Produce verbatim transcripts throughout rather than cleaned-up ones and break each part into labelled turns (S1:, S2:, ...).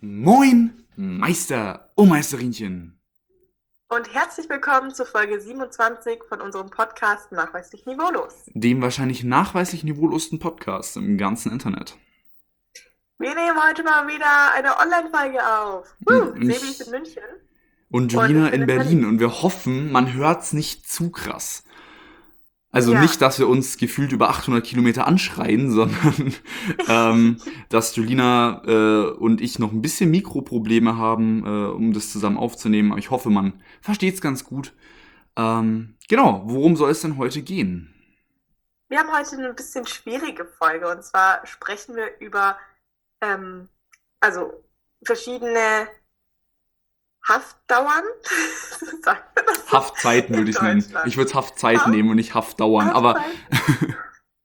S1: Moin, Meister, oh Meisterinchen.
S2: Und herzlich willkommen zu Folge siebenundzwanzig von unserem Podcast Nachweislich Niveaulos.
S1: Dem wahrscheinlich nachweislich niveaulosten Podcast im ganzen Internet.
S2: Wir nehmen heute mal wieder eine Online-Folge auf. Woo,
S1: Und,
S2: Sebi ist in München.
S1: und Julina
S2: Und ich bin
S1: in
S2: in
S1: Berlin.
S2: Berlin.
S1: Und wir hoffen, man hört's nicht zu krass. Also
S2: Ja.
S1: nicht, dass wir uns gefühlt über achthundert Kilometer anschreien, sondern ähm, dass Julina äh, und ich noch ein bisschen Mikroprobleme haben, äh, um das zusammen aufzunehmen. Aber ich hoffe, man versteht's ganz gut. Ähm, genau, worum soll es denn heute gehen?
S2: Wir haben heute eine bisschen schwierige Folge. Und zwar sprechen wir über ähm, also verschiedene Haftdauern. Sagt man das?
S1: Haftzeiten
S2: In
S1: würde ich es nennen.
S2: Deutschland.
S1: Ich würde es Haftzeiten
S2: Haft-
S1: nehmen und nicht Haftdauern. Aber
S2: Haftzeiten.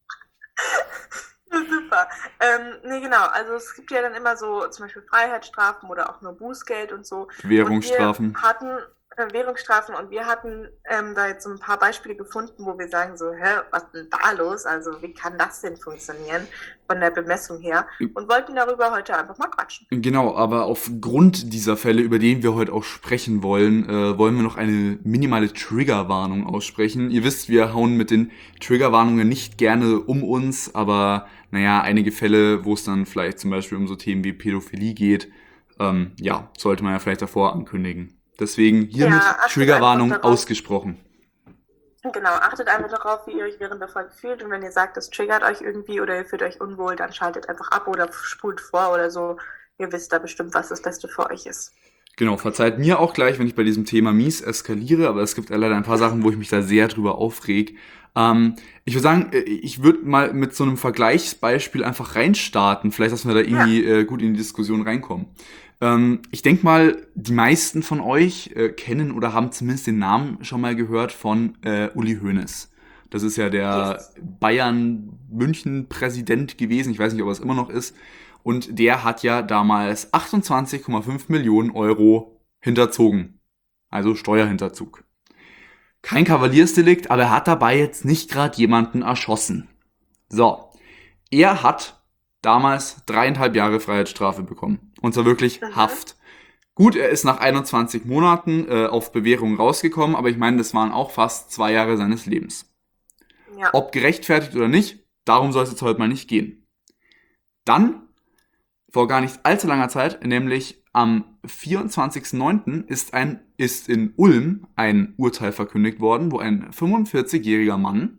S2: Ja, super. Ähm, nee, genau. Also es gibt ja dann immer so zum Beispiel Freiheitsstrafen oder auch nur Bußgeld und so.
S1: Währungsstrafen.
S2: Und wir hatten äh, Währungsstrafen und wir hatten ähm, da jetzt so ein paar Beispiele gefunden, wo wir sagen so, hä, was ist denn da los? Also wie kann das denn funktionieren von der Bemessung her? Und wollten darüber heute einfach mal quatschen.
S1: Genau, aber aufgrund dieser Fälle, über die wir heute auch sprechen wollen, äh, wollen wir noch eine minimale Triggerwarnung aussprechen. Ihr wisst, wir hauen mit den Triggerwarnungen nicht gerne um uns, aber naja, einige Fälle, wo es dann vielleicht zum Beispiel um so Themen wie Pädophilie geht, ähm, ja, sollte man ja vielleicht davor ankündigen. Deswegen hiermit
S2: Ja, achtet
S1: Triggerwarnung
S2: einfach darauf.
S1: ausgesprochen.
S2: Genau, achtet einfach darauf, wie ihr euch während der Folge fühlt. Und wenn ihr sagt, das triggert euch irgendwie oder ihr fühlt euch unwohl, dann schaltet einfach ab oder spult vor oder so. Ihr wisst da bestimmt, was das Beste für euch ist.
S1: Genau, verzeiht mir auch gleich, wenn ich bei diesem Thema mies eskaliere, aber es gibt leider ein paar Sachen, wo ich mich da sehr drüber aufreg. Ähm, ich würde sagen, äh, ich würde mal mit so einem Vergleichsbeispiel einfach reinstarten, vielleicht, dass wir da irgendwie äh, gut in die Diskussion reinkommen. Ähm, ich denke mal, die meisten von euch äh, kennen oder haben zumindest den Namen schon mal gehört von äh, Uli Hoeneß. Das ist ja der
S2: Yes.
S1: Bayern-München-Präsident gewesen, ich weiß nicht, ob er es immer noch ist. Und der hat ja damals achtundzwanzig Komma fünf Millionen Euro hinterzogen. Also Steuerhinterzug. Kein Kavaliersdelikt, aber er hat dabei jetzt nicht gerade jemanden erschossen. So, er hat damals dreieinhalb Jahre Freiheitsstrafe bekommen. Und zwar wirklich
S2: Mhm.
S1: Haft. Gut, er ist nach einundzwanzig Monaten äh, auf Bewährung rausgekommen, aber ich meine, das waren auch fast zwei Jahre seines Lebens.
S2: Ja.
S1: Ob gerechtfertigt oder nicht, darum soll es jetzt heute mal nicht gehen. Dann, vor gar nicht allzu langer Zeit, nämlich am vierundzwanzigsten neunten ist, ein, ist in Ulm ein Urteil verkündigt worden, wo ein fünfundvierzigjähriger Mann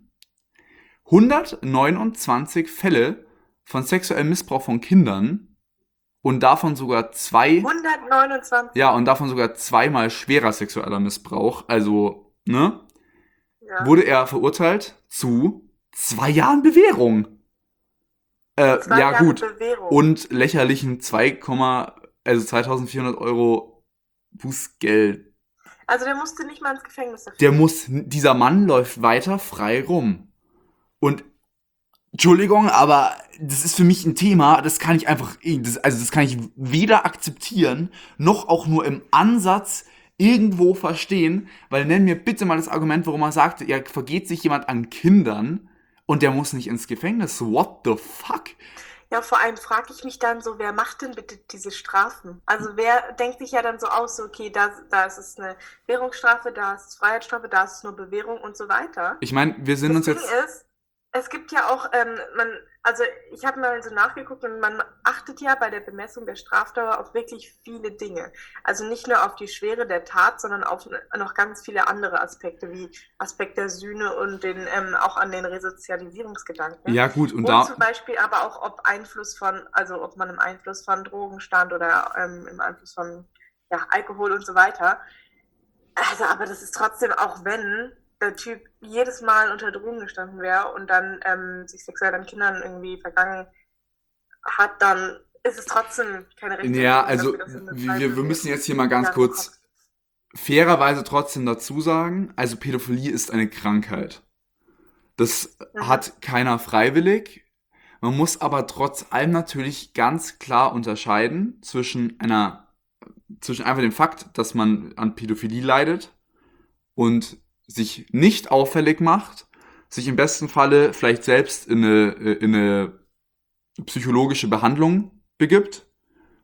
S1: hundertneunundzwanzig Fälle von sexuellem Missbrauch von Kindern und davon sogar zwei,
S2: hundertneunundzwanzig.
S1: ja, und davon sogar zweimal schwerer sexueller Missbrauch, also, ne,
S2: Ja.
S1: wurde er verurteilt zu zwei Jahren Bewährung. Äh,
S2: Zwei
S1: ja
S2: Jahre
S1: gut,
S2: Bewährung.
S1: und lächerlichen zwei, also zweitausendvierhundert Euro Bußgeld.
S2: Also der musste nicht mal ins Gefängnis dafür.
S1: Der muss, dieser Mann läuft weiter frei rum. Und, Entschuldigung, aber das ist für mich ein Thema, das kann ich einfach, das, also das kann ich weder akzeptieren, noch auch nur im Ansatz irgendwo verstehen, weil nenn mir bitte mal das Argument, warum er sagt, ja, vergeht sich jemand an Kindern und der muss nicht ins Gefängnis. What the fuck?
S2: Ja, vor allem frage ich mich dann so, wer macht denn bitte diese Strafen? Also wer denkt sich ja dann so aus, so, okay, da, da ist es eine Währungsstrafe, da ist es Freiheitsstrafe, da ist es nur Bewährung und so weiter.
S1: Ich meine, wir sind uns
S2: Das Ding
S1: jetzt...
S2: ist, es gibt ja auch, ähm, man, also ich habe mal so nachgeguckt und man achtet ja bei der Bemessung der Strafdauer auf wirklich viele Dinge. Also nicht nur auf die Schwere der Tat, sondern auf noch ganz viele andere Aspekte, wie Aspekt der Sühne und den, ähm, auch an den Resozialisierungsgedanken.
S1: Ja gut, und
S2: Und
S1: da...
S2: zum Beispiel aber auch, ob Einfluss von, also ob man im Einfluss von Drogen stand oder ähm, im Einfluss von ja, Alkohol und so weiter. Also, aber das ist trotzdem, auch wenn der Typ jedes Mal unter Drogen gestanden wäre und dann ähm, sich sexuell an Kindern irgendwie vergangen hat, dann ist es trotzdem keine Rechtfertigung
S1: Ja, also
S2: dafür, dass er eine
S1: wir, wir wir müssen jetzt hier mal ganz
S2: Jahre
S1: kurz
S2: bekommt.
S1: fairerweise trotzdem dazu sagen, also Pädophilie ist eine Krankheit. Das
S2: Mhm.
S1: hat keiner freiwillig. Man muss aber trotz allem natürlich ganz klar unterscheiden zwischen einer, zwischen einfach dem Fakt, dass man an Pädophilie leidet und sich nicht auffällig macht, sich im besten Falle vielleicht selbst in eine, in eine psychologische Behandlung begibt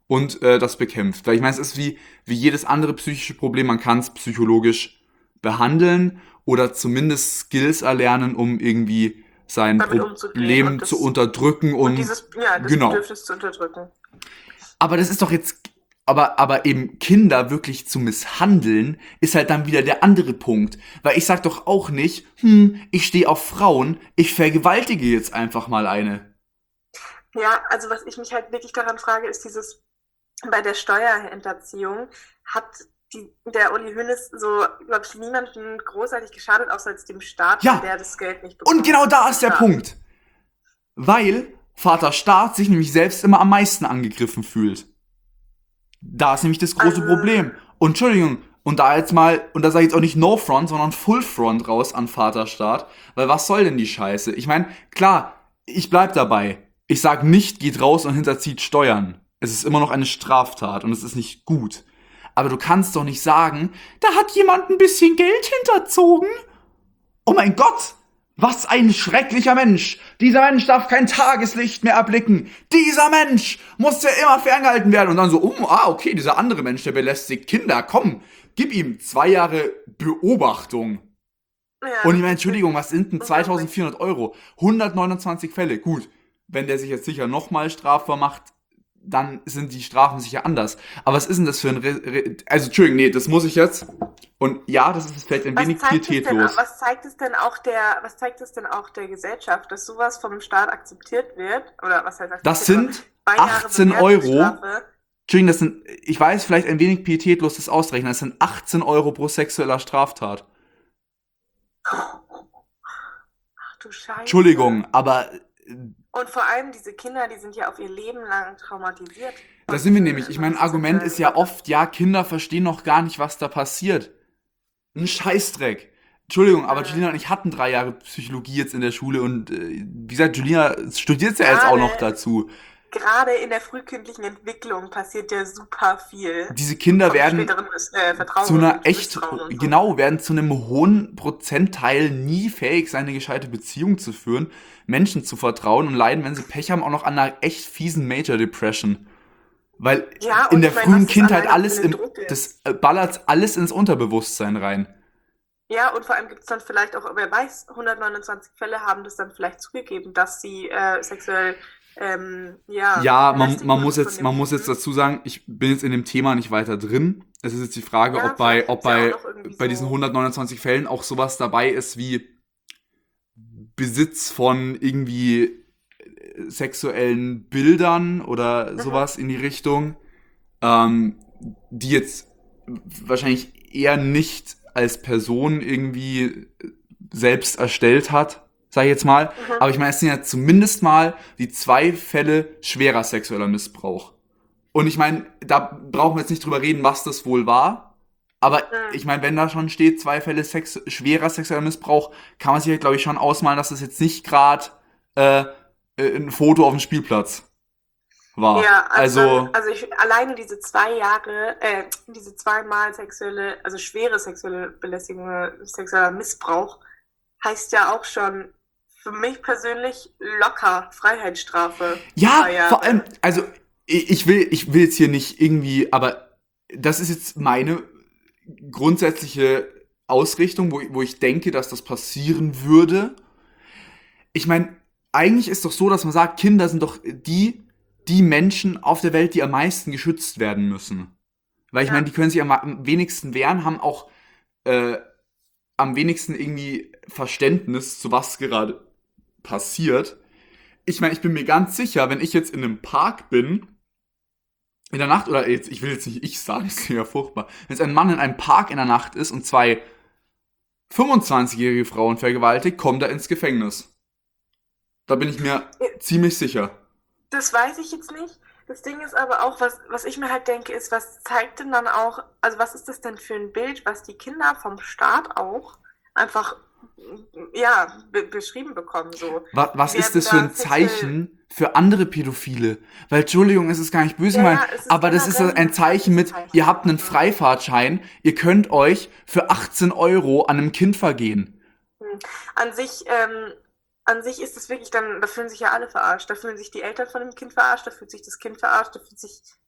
S1: und äh, das bekämpft. Weil ich meine, es ist wie, wie jedes andere psychische Problem, man kann es psychologisch behandeln oder zumindest Skills erlernen, um irgendwie sein
S2: damit umzugehen
S1: Problem
S2: und das,
S1: zu unterdrücken und,
S2: und dieses, ja, das
S1: genau.
S2: Bedürfnis zu unterdrücken.
S1: Aber das ist doch jetzt, aber, aber eben Kinder wirklich zu misshandeln, ist halt dann wieder der andere Punkt. Weil ich sag doch auch nicht, hm, ich stehe auf Frauen, ich vergewaltige jetzt einfach mal eine.
S2: Ja, also was ich mich halt wirklich daran frage, ist dieses, bei der Steuerhinterziehung hat die, der Uli Hoeneß so, glaube ich, niemanden großartig geschadet, außer als dem Staat,
S1: Ja.
S2: weil der das Geld nicht bekommt.
S1: Und genau da ist der Punkt. Weil Vater Staat sich nämlich selbst immer am meisten angegriffen fühlt. Da ist nämlich das große
S2: Also-
S1: Problem. Und Entschuldigung, und da jetzt mal, und da sage ich jetzt auch nicht No Front, sondern Full Front raus an Vaterstaat, weil was soll denn die Scheiße? Ich meine, klar, ich bleib dabei. Ich sag nicht, geht raus und hinterzieht Steuern. Es ist immer noch eine Straftat und es ist nicht gut. Aber du kannst doch nicht sagen, da hat jemand ein bisschen Geld hinterzogen. Oh mein Gott! Was ein schrecklicher Mensch! Dieser Mensch darf kein Tageslicht mehr erblicken! Dieser Mensch muss ja immer ferngehalten werden! Und dann so, oh, ah, okay, dieser andere Mensch, der belästigt Kinder, komm, gib ihm zwei Jahre Beobachtung.
S2: Ja,
S1: Und ich meine, Entschuldigung, was sind denn zweitausendvierhundert Euro? hundertneunundzwanzig Fälle, gut. Wenn der sich jetzt sicher nochmal strafbar macht, dann sind die Strafen sicher anders. Aber was ist denn das für ein... Re Re also, Entschuldigung, nee, das muss ich jetzt... Und ja, das ist vielleicht ein
S2: was
S1: wenig
S2: zeigt, es denn,
S1: pietätlos.
S2: was zeigt es denn auch der, was zeigt es denn auch der Gesellschaft, dass sowas vom Staat akzeptiert wird? Oder was heißt akzeptiert?
S1: Das sind
S2: Zwei Jahre
S1: achtzehn Euro.
S2: Bewährungsstrafe.
S1: Entschuldigung, das sind, ich weiß, vielleicht ein wenig pietätlos das ausrechnen, das sind achtzehn Euro pro sexueller Straftat.
S2: Ach du Scheiße.
S1: Entschuldigung, aber
S2: Und vor allem diese Kinder, die sind ja auf ihr Leben lang traumatisiert.
S1: da sind wir nämlich. Ich mein Argument ist ja oft, ja, Kinder verstehen noch gar nicht, was da passiert. Ein Scheißdreck. Entschuldigung, aber
S2: Ja.
S1: Julina und ich hatten drei Jahre Psychologie jetzt in der Schule und äh, wie gesagt, Julina studiert ja jetzt auch noch dazu.
S2: Gerade in der frühkindlichen Entwicklung passiert ja super viel.
S1: Diese Kinder
S2: Vom
S1: werden
S2: späteren Miss- äh, Vertrauen
S1: zu einer
S2: und
S1: echt,
S2: Misstrauen und so.
S1: genau, werden zu einem hohen Prozentteil nie fähig sein, eine gescheite Beziehung zu führen, Menschen zu vertrauen und leiden, wenn sie Pech haben, auch noch an einer echt fiesen Major Depression. Weil
S2: Ja,
S1: in
S2: und
S1: der
S2: ich mein,
S1: frühen
S2: was das
S1: Kindheit
S2: alleine
S1: alles
S2: für ein
S1: im,
S2: Druck ist.
S1: das äh, ballert alles ins Unterbewusstsein rein.
S2: Ja, und vor allem gibt es dann vielleicht auch, wer weiß, hundertneunundzwanzig Fälle haben das dann vielleicht zugegeben, dass sie äh, sexuell, ähm, ja,
S1: Ja, man,
S2: belästigt
S1: man
S2: wurden
S1: muss
S2: von
S1: jetzt,
S2: dem
S1: man muss jetzt
S2: Typen.
S1: dazu sagen, ich bin jetzt in dem Thema nicht weiter drin. Es ist jetzt die Frage,
S2: Ja,
S1: ob bei,
S2: vielleicht
S1: ob
S2: gibt's ja
S1: bei,
S2: auch noch irgendwie
S1: bei
S2: so-
S1: diesen hundertneunundzwanzig Fällen auch sowas dabei ist wie Besitz von irgendwie äh, sexuellen Bildern oder
S2: Mhm.
S1: sowas in die Richtung, ähm, die jetzt wahrscheinlich eher nicht als Person irgendwie selbst erstellt hat, sag ich jetzt mal.
S2: Mhm.
S1: Aber ich meine, es sind ja zumindest mal die zwei Fälle schwerer sexueller Missbrauch. Und ich meine, da brauchen wir jetzt nicht drüber reden, was das wohl war. Aber
S2: Mhm.
S1: ich meine, wenn da schon steht, zwei Fälle Sex schwerer sexueller Missbrauch, kann man sich halt, glaube ich, schon ausmalen, dass das jetzt nicht gerade äh, äh, ein Foto auf dem Spielplatz war.
S2: Ja, also,
S1: also
S2: dann, also ich, alleine diese zwei Jahre, äh, diese zweimal sexuelle, also schwere sexuelle Belästigung, sexueller Missbrauch, heißt ja auch schon für mich persönlich locker Freiheitsstrafe.
S1: ja,
S2: Zwei Jahre.
S1: vor allem, also ich ich will, ich will jetzt hier nicht irgendwie, aber das ist jetzt meine grundsätzliche Ausrichtung, wo, ich- wo ich denke, dass das passieren würde. Ich meine, eigentlich ist doch so, dass man sagt, Kinder sind doch die, die Menschen auf der Welt, die am meisten geschützt werden müssen. Weil ich
S2: Ja.
S1: meine, die können sich am am wenigsten wehren, haben auch äh, am wenigsten irgendwie Verständnis, zu was gerade passiert. Ich meine, ich bin mir ganz sicher, wenn ich jetzt in einem Park bin, in der Nacht, oder jetzt, ich will jetzt nicht ich sagen, das ist ja furchtbar, wenn jetzt ein Mann in einem Park in der Nacht ist und zwei fünfundzwanzigjährige Frauen vergewaltigt, kommt er ins Gefängnis. Da bin ich mir ziemlich sicher.
S2: Das weiß ich jetzt nicht. Das Ding ist aber auch, was, was ich mir halt denke, ist, was zeigt denn dann auch, also was ist das denn für ein Bild, was die Kinder vom Staat auch einfach, ja, be beschrieben bekommen, so.
S1: Was, was
S2: Die
S1: ist
S2: werden
S1: das für
S2: da
S1: ein
S2: sexuell-
S1: Zeichen für andere Pädophile? Weil, Entschuldigung, es ist gar nicht böse
S2: Ja,
S1: gemeint,
S2: ja, es ist
S1: aber das ist
S2: generell
S1: ein
S2: ein
S1: Zeichen mit,
S2: Zeichen.
S1: ihr habt einen Freifahrtschein, ihr könnt euch für achtzehn Euro an einem Kind vergehen.
S2: An sich, ähm, an sich ist es wirklich dann, da fühlen sich ja alle verarscht. Da fühlen sich die Eltern von dem Kind verarscht, da fühlt sich das Kind verarscht, da fühlt sich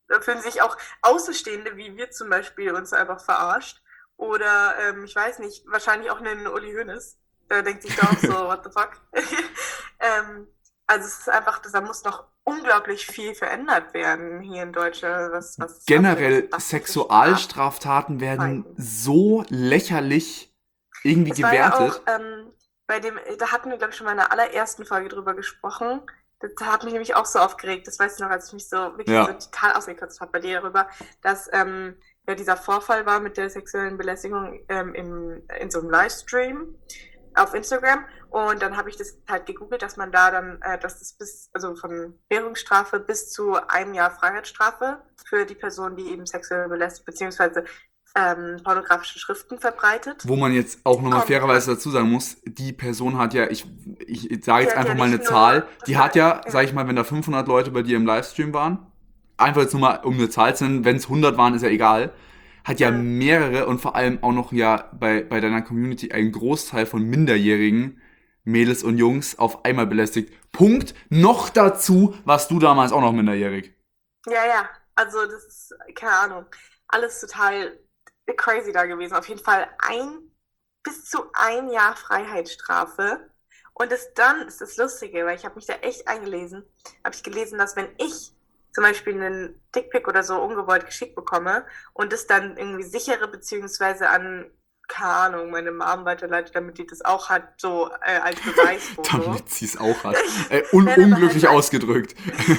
S2: Da fühlen sich auch Außenstehende, wie wir zum Beispiel, uns einfach verarscht. Oder, ähm, ich weiß nicht, wahrscheinlich auch einen Uli Hoeneß. Der denkt sich da auch so, what the fuck? ähm, also es ist einfach, da muss noch unglaublich viel verändert werden hier in Deutschland. Was, was,
S1: Generell,
S2: was
S1: Sexualstraftaten werden so lächerlich irgendwie
S2: es war ja
S1: gewertet.
S2: auch, ähm, bei dem, da hatten wir, glaube ich, schon mal in der allerersten Folge drüber gesprochen. Das hat mich nämlich auch so aufgeregt. Das weiß ich noch, als ich mich so wirklich
S1: Ja.
S2: so total ausgekotzt habe bei dir darüber, dass ähm, ja, dieser Vorfall war mit der sexuellen Belästigung ähm, im, in so einem Livestream auf Instagram. Und dann habe ich das halt gegoogelt, dass man da dann, äh, dass das bis, also von Währungsstrafe bis zu einem Jahr Freiheitsstrafe für die Person, die eben sexuell belästigt, beziehungsweise ähm, pornografische Schriften verbreitet.
S1: Wo man jetzt auch nochmal
S2: Kommt.
S1: fairerweise dazu sagen muss, die Person hat ja, ich, ich, ich sage jetzt
S2: Die hat
S1: einfach
S2: ja
S1: mal eine
S2: nicht nur-
S1: Zahl, die hat ja,
S2: Ja.
S1: sag ich mal, wenn da fünfhundert Leute bei dir im Livestream waren, einfach jetzt nur mal um eine Zahl zu nennen, wenn es hundert waren, ist ja egal, hat ja
S2: Ja.
S1: mehrere und vor allem auch noch ja bei, bei deiner Community einen Großteil von minderjährigen Mädels und Jungs auf einmal belästigt. Punkt. Noch dazu warst du damals auch noch minderjährig.
S2: Ja, ja, also das ist, keine Ahnung, alles total crazy da gewesen. Auf jeden Fall ein, bis zu ein Jahr Freiheitsstrafe. Und das dann ist das Lustige, weil ich habe mich da echt eingelesen, habe ich gelesen, dass wenn ich zum Beispiel einen Dickpick oder so ungewollt geschickt bekomme und das dann irgendwie sichere, beziehungsweise an, keine Ahnung, meine Mom weiterleitet, damit die das auch hat, so äh, als Beweisfoto.
S1: Damit sie es auch hat. Äh, un
S2: Nein, aber
S1: unglücklich
S2: halt-
S1: ausgedrückt.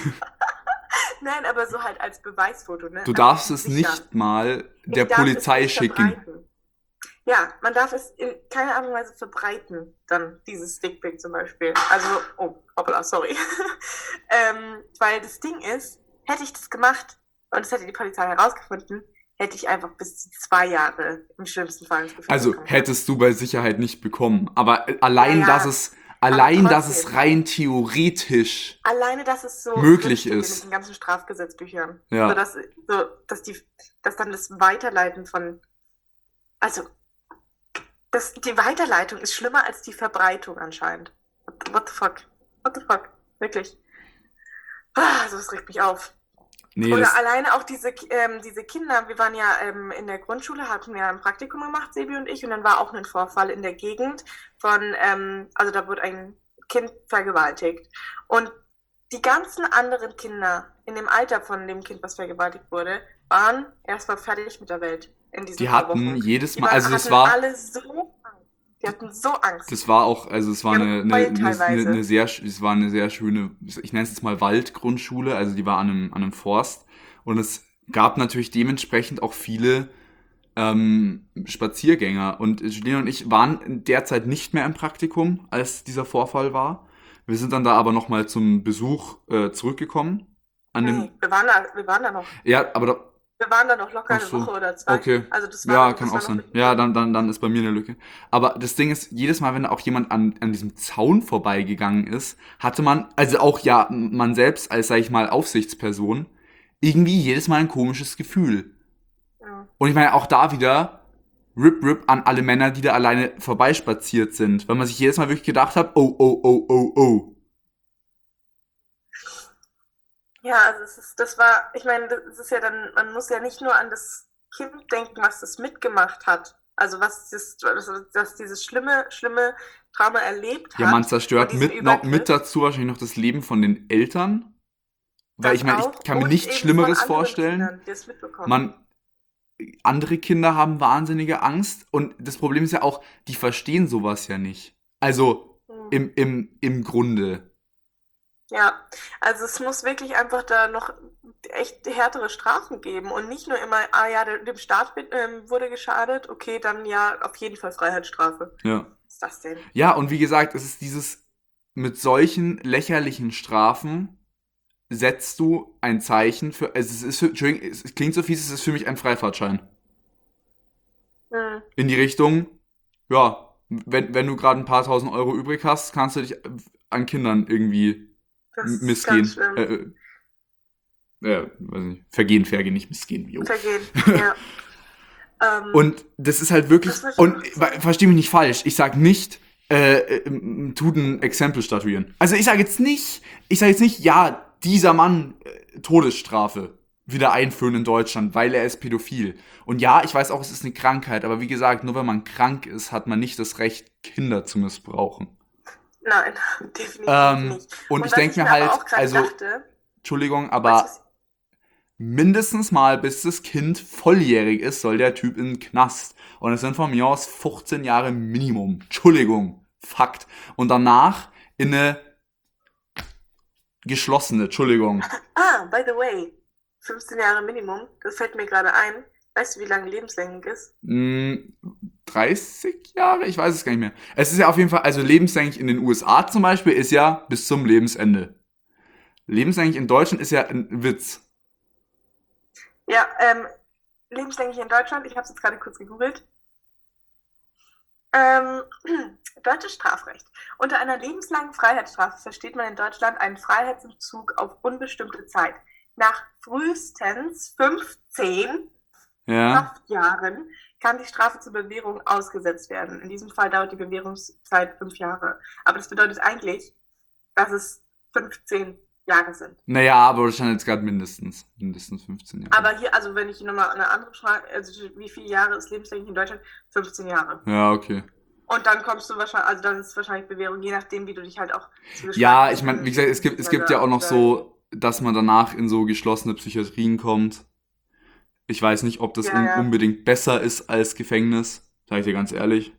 S2: Nein, aber so halt als Beweisfoto, ne?
S1: Du darfst es
S2: Sicher.
S1: nicht mal
S2: Ich
S1: der
S2: darf
S1: Polizei
S2: es nicht
S1: schicken.
S2: verbreiten. Ja, man darf es in keiner Art und Weise verbreiten, dann dieses Dickpick zum Beispiel. Also, oh, hoppla, sorry. ähm, weil das Ding ist, hätte ich das gemacht und das hätte die Polizei herausgefunden, hätte ich einfach bis zu zwei Jahre im schlimmsten Fall ins Gefängnis
S1: Also
S2: kommen.
S1: hättest du bei Sicherheit nicht bekommen. Aber äh, allein,
S2: Ja, ja.
S1: dass es, allein, dass
S2: trotzdem.
S1: es rein theoretisch,
S2: Alleine, dass es so
S1: möglich
S2: drinsteht
S1: ist.
S2: in den ganzen Strafgesetzbüchern.
S1: Ja.
S2: So, dass, so, dass, die, dass dann das Weiterleiten von, also, das, die Weiterleitung ist schlimmer als die Verbreitung anscheinend. What, what the fuck? What the fuck? Wirklich. Ah, so, das regt mich auf.
S1: nee,
S2: Oder
S1: das,
S2: alleine auch diese, ähm, diese Kinder, wir waren ja ähm, in der Grundschule, hatten wir ein Praktikum gemacht, Sebi und ich, und dann war auch ein Vorfall in der Gegend von, ähm, also da wurde ein Kind vergewaltigt. Und die ganzen anderen Kinder in dem Alter von dem Kind, was vergewaltigt wurde, waren erstmal fertig mit der Welt in diesen
S1: die
S2: paar
S1: hatten
S2: Wochen.
S1: jedes
S2: Die
S1: Mal,
S2: waren,
S1: also das
S2: hatten
S1: war,
S2: alle so Angst. Die hatten so Angst.
S1: das war auch, also es war
S2: Ja,
S1: eine, eine,
S2: voll
S1: eine,
S2: teilweise.
S1: eine, eine sehr, es war eine sehr schöne, ich nenne es jetzt mal Waldgrundschule, also die war an einem, an einem Forst und es gab natürlich dementsprechend auch viele ähm, Spaziergänger und Julien und ich waren derzeit nicht mehr im Praktikum, als dieser Vorfall war. Wir sind dann da aber nochmal zum Besuch äh, zurückgekommen. An dem,
S2: Nee, wir waren da, wir waren da noch.
S1: ja, aber da,
S2: Wir waren da noch locker
S1: Ach
S2: eine
S1: so,
S2: Woche oder zwei.
S1: okay.
S2: Also das war,
S1: Ja,
S2: das
S1: kann
S2: war
S1: auch
S2: noch
S1: sein.
S2: mit-
S1: Ja, dann, dann, dann ist bei mir eine Lücke. Aber das Ding ist, jedes Mal, wenn da auch jemand an, an diesem Zaun vorbeigegangen ist, hatte man, also auch ja, man selbst als, sag ich mal, Aufsichtsperson, irgendwie jedes Mal ein komisches Gefühl.
S2: Ja.
S1: Und ich meine, auch da wieder Rip Rip an alle Männer, die da alleine vorbeispaziert sind. Weil man sich jedes Mal wirklich gedacht hat, oh, oh, oh, oh, oh.
S2: Ja, also es ist, das war, ich meine, das ist ja dann, man muss ja nicht nur an das Kind denken, was das mitgemacht hat. Also was das, was, was dieses schlimme, schlimme Trauma erlebt hat.
S1: Ja, man zerstört
S2: und diesen
S1: mit, noch,
S2: Übergriff.
S1: mit dazu wahrscheinlich noch das Leben von den Eltern. Weil
S2: Das
S1: ich meine,
S2: auch.
S1: ich kann mir
S2: Und
S1: nichts
S2: eben
S1: Schlimmeres
S2: von anderen
S1: vorstellen.
S2: Kindern, die es mitbekommen.
S1: Man, andere Kinder haben wahnsinnige Angst und das Problem ist ja auch, die verstehen sowas ja nicht. Also
S2: Hm.
S1: im, im, im Grunde.
S2: Ja, also es muss wirklich einfach da noch echt härtere Strafen geben und nicht nur immer, ah ja, der- dem Staat ähm, wurde geschadet, okay, dann ja, auf jeden Fall Freiheitsstrafe.
S1: Ja.
S2: Was ist das denn?
S1: Ja, und wie gesagt, es ist dieses, mit solchen lächerlichen Strafen setzt du ein Zeichen für, also es ist, für- Entschuldigung, es klingt so fies, es ist für mich ein Freifahrtschein.
S2: Hm.
S1: In die Richtung, ja, wenn, wenn du gerade ein paar tausend Euro übrig hast, kannst du dich an Kindern irgendwie
S2: Das ist
S1: missgehen.
S2: ganz schlimm.
S1: Äh, äh, äh, weiß nicht, vergehen, vergehen, nicht missgehen. Jo.
S2: Vergehen, ja. Ähm,
S1: Und das ist halt wirklich,
S2: Das war
S1: und
S2: schon-
S1: äh, versteh mich nicht falsch, ich sag nicht, äh, äh, tut ein Exempel statuieren. Also ich sage jetzt nicht, ich sage jetzt nicht, ja, dieser Mann, äh, Todesstrafe. wieder einführen in Deutschland, weil er ist pädophil. Und ja, ich weiß auch, es ist eine Krankheit, aber wie gesagt, nur wenn man krank ist, hat man nicht das Recht, Kinder zu missbrauchen.
S2: Nein, definitiv
S1: Ähm,
S2: nicht.
S1: und
S2: Und
S1: ich
S2: was
S1: denke
S2: ich
S1: mir
S2: mir aber
S1: halt,
S2: auch gerade
S1: also,
S2: dachte,
S1: Entschuldigung,
S2: weißt du,
S1: aber
S2: was
S1: mindestens mal, bis das Kind volljährig ist, soll der Typ in den Knast. Und es sind von mir aus fünfzehn Jahre Minimum. Entschuldigung, Fakt. Und danach in eine geschlossene, Entschuldigung.
S2: Ah, by the way, fünfzehn Jahre Minimum, das fällt mir gerade ein. Weißt du, wie lange lebenslänglich ist?
S1: Mh, dreißig Jahre? Ich weiß es gar nicht mehr. Es ist ja auf jeden Fall, also lebenslänglich in den U S A zum Beispiel ist ja bis zum Lebensende. Lebenslänglich in Deutschland ist ja ein Witz.
S2: Ja, ähm, lebenslänglich in Deutschland, ich habe es jetzt gerade kurz gegoogelt. Ähm, deutsches Strafrecht. Unter einer lebenslangen Freiheitsstrafe versteht man in Deutschland einen Freiheitsentzug auf unbestimmte Zeit. Nach frühestens fünfzehn
S1: Ja.
S2: Haftjahren kann die Strafe zur Bewährung ausgesetzt werden. In diesem Fall dauert die Bewährungszeit fünf Jahre. Aber das bedeutet eigentlich, dass es fünfzehn Jahre sind.
S1: Naja, aber das stand jetzt gerade mindestens. Mindestens fünfzehn Jahre.
S2: Aber hier, also wenn ich nochmal eine andere Frage, also wie viele Jahre ist lebenslänglich in Deutschland? fünfzehn Jahre.
S1: Ja, okay.
S2: Und dann kommst du wahrscheinlich, also dann ist es wahrscheinlich Bewährung, je nachdem, wie du dich halt auch zu
S1: Ja, ich meine, wie gesagt, es gibt, es gibt ja auch noch so, dass man danach in so geschlossene Psychiatrien kommt. Ich weiß nicht, ob das
S2: Ja,
S1: un
S2: ja.
S1: unbedingt besser ist als Gefängnis, sag ich dir ganz ehrlich.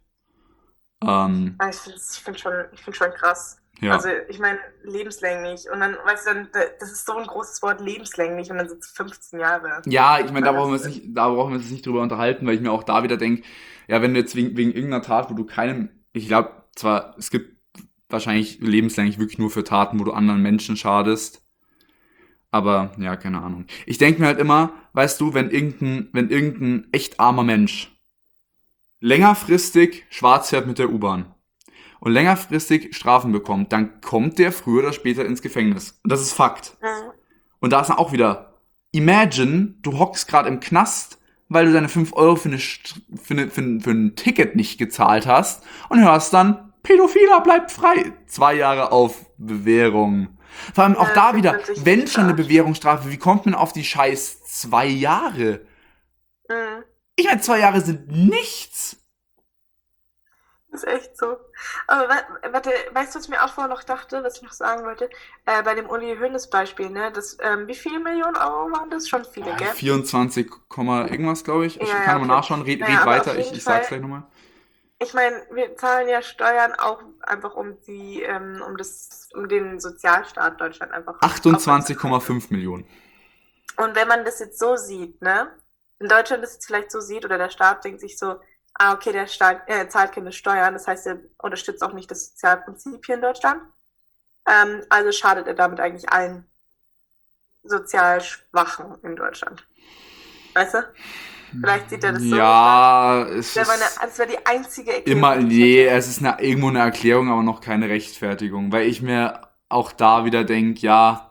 S1: Ähm,
S2: Ah, Ich finde ich find schon, ich find schon krass.
S1: ja.
S2: Also ich meine, lebenslänglich. Und dann, weißt du, dann, das ist so ein großes Wort, lebenslänglich. Und dann sind es fünfzehn Jahre.
S1: Ja, ich meine, da brauchen wir
S2: Das
S1: uns
S2: ist-
S1: nicht, da brauchen wir uns nicht drüber unterhalten, weil ich mir auch da wieder denke, ja, wenn du jetzt wegen, wegen irgendeiner Tat, wo du keinem, ich glaube zwar, es gibt wahrscheinlich lebenslänglich wirklich nur für Taten, wo du anderen Menschen schadest, aber ja, keine Ahnung. Ich denke mir halt immer, weißt du, wenn irgendein, wenn irgendein echt armer Mensch längerfristig schwarz fährt mit der U-Bahn und längerfristig Strafen bekommt, dann kommt der früher oder später ins Gefängnis. Und das ist Fakt.
S2: Mhm.
S1: Und da ist dann auch wieder, imagine, du hockst gerade im Knast, weil du deine fünf Euro für, eine, St- für, eine, für, ein, für ein Ticket nicht gezahlt hast und hörst dann, Pädophiler bleibt frei. Zwei Jahre auf Bewährung. Vor allem auch
S2: Ja,
S1: da
S2: das
S1: wieder,
S2: fühlt sich
S1: wenn
S2: nicht
S1: schon eine
S2: verarscht.
S1: Bewährungsstrafe, wie kommt man auf die scheiß zwei Jahre?
S2: Mhm.
S1: Ich meine, zwei Jahre sind nichts.
S2: Das ist echt so. Aber wa- warte, weißt du, was ich mir auch vorher noch dachte, was ich noch sagen wollte? Äh, bei dem Uli Hoeneß Beispiel, ne? Das, ähm, wie viele Millionen Euro waren das? Schon viele, gell?
S1: vierundzwanzig, irgendwas, glaube ich. Ich
S2: Ja,
S1: kann
S2: ja,
S1: nochmal
S2: okay.
S1: nachschauen. Red,
S2: Naja,
S1: red
S2: aber auf
S1: weiter, ich,
S2: jeden
S1: ich sag's
S2: Fall,
S1: gleich nochmal.
S2: ich meine, wir zahlen ja Steuern auch einfach um die, ähm, um das, um den Sozialstaat Deutschland einfach
S1: achtundzwanzig Komma
S2: aufrechtzuerhalten.
S1: fünf Millionen.
S2: Und wenn man das jetzt so sieht, ne? In Deutschland das jetzt vielleicht so sieht oder der Staat denkt sich so, ah, okay, der Staat äh, zahlt keine Steuern, das heißt, er unterstützt auch nicht das Sozialprinzip hier in Deutschland. Ähm, also schadet er damit eigentlich allen sozial Schwachen in Deutschland. Weißt du? Vielleicht sieht er das so.
S1: Ja, es
S2: Das wäre
S1: ist
S2: das wär die einzige Erklärung.
S1: immer,
S2: die ich
S1: nee,
S2: hätte.
S1: es ist eine, irgendwo eine Erklärung, aber noch keine Rechtfertigung, weil ich mir auch da wieder denke, ja,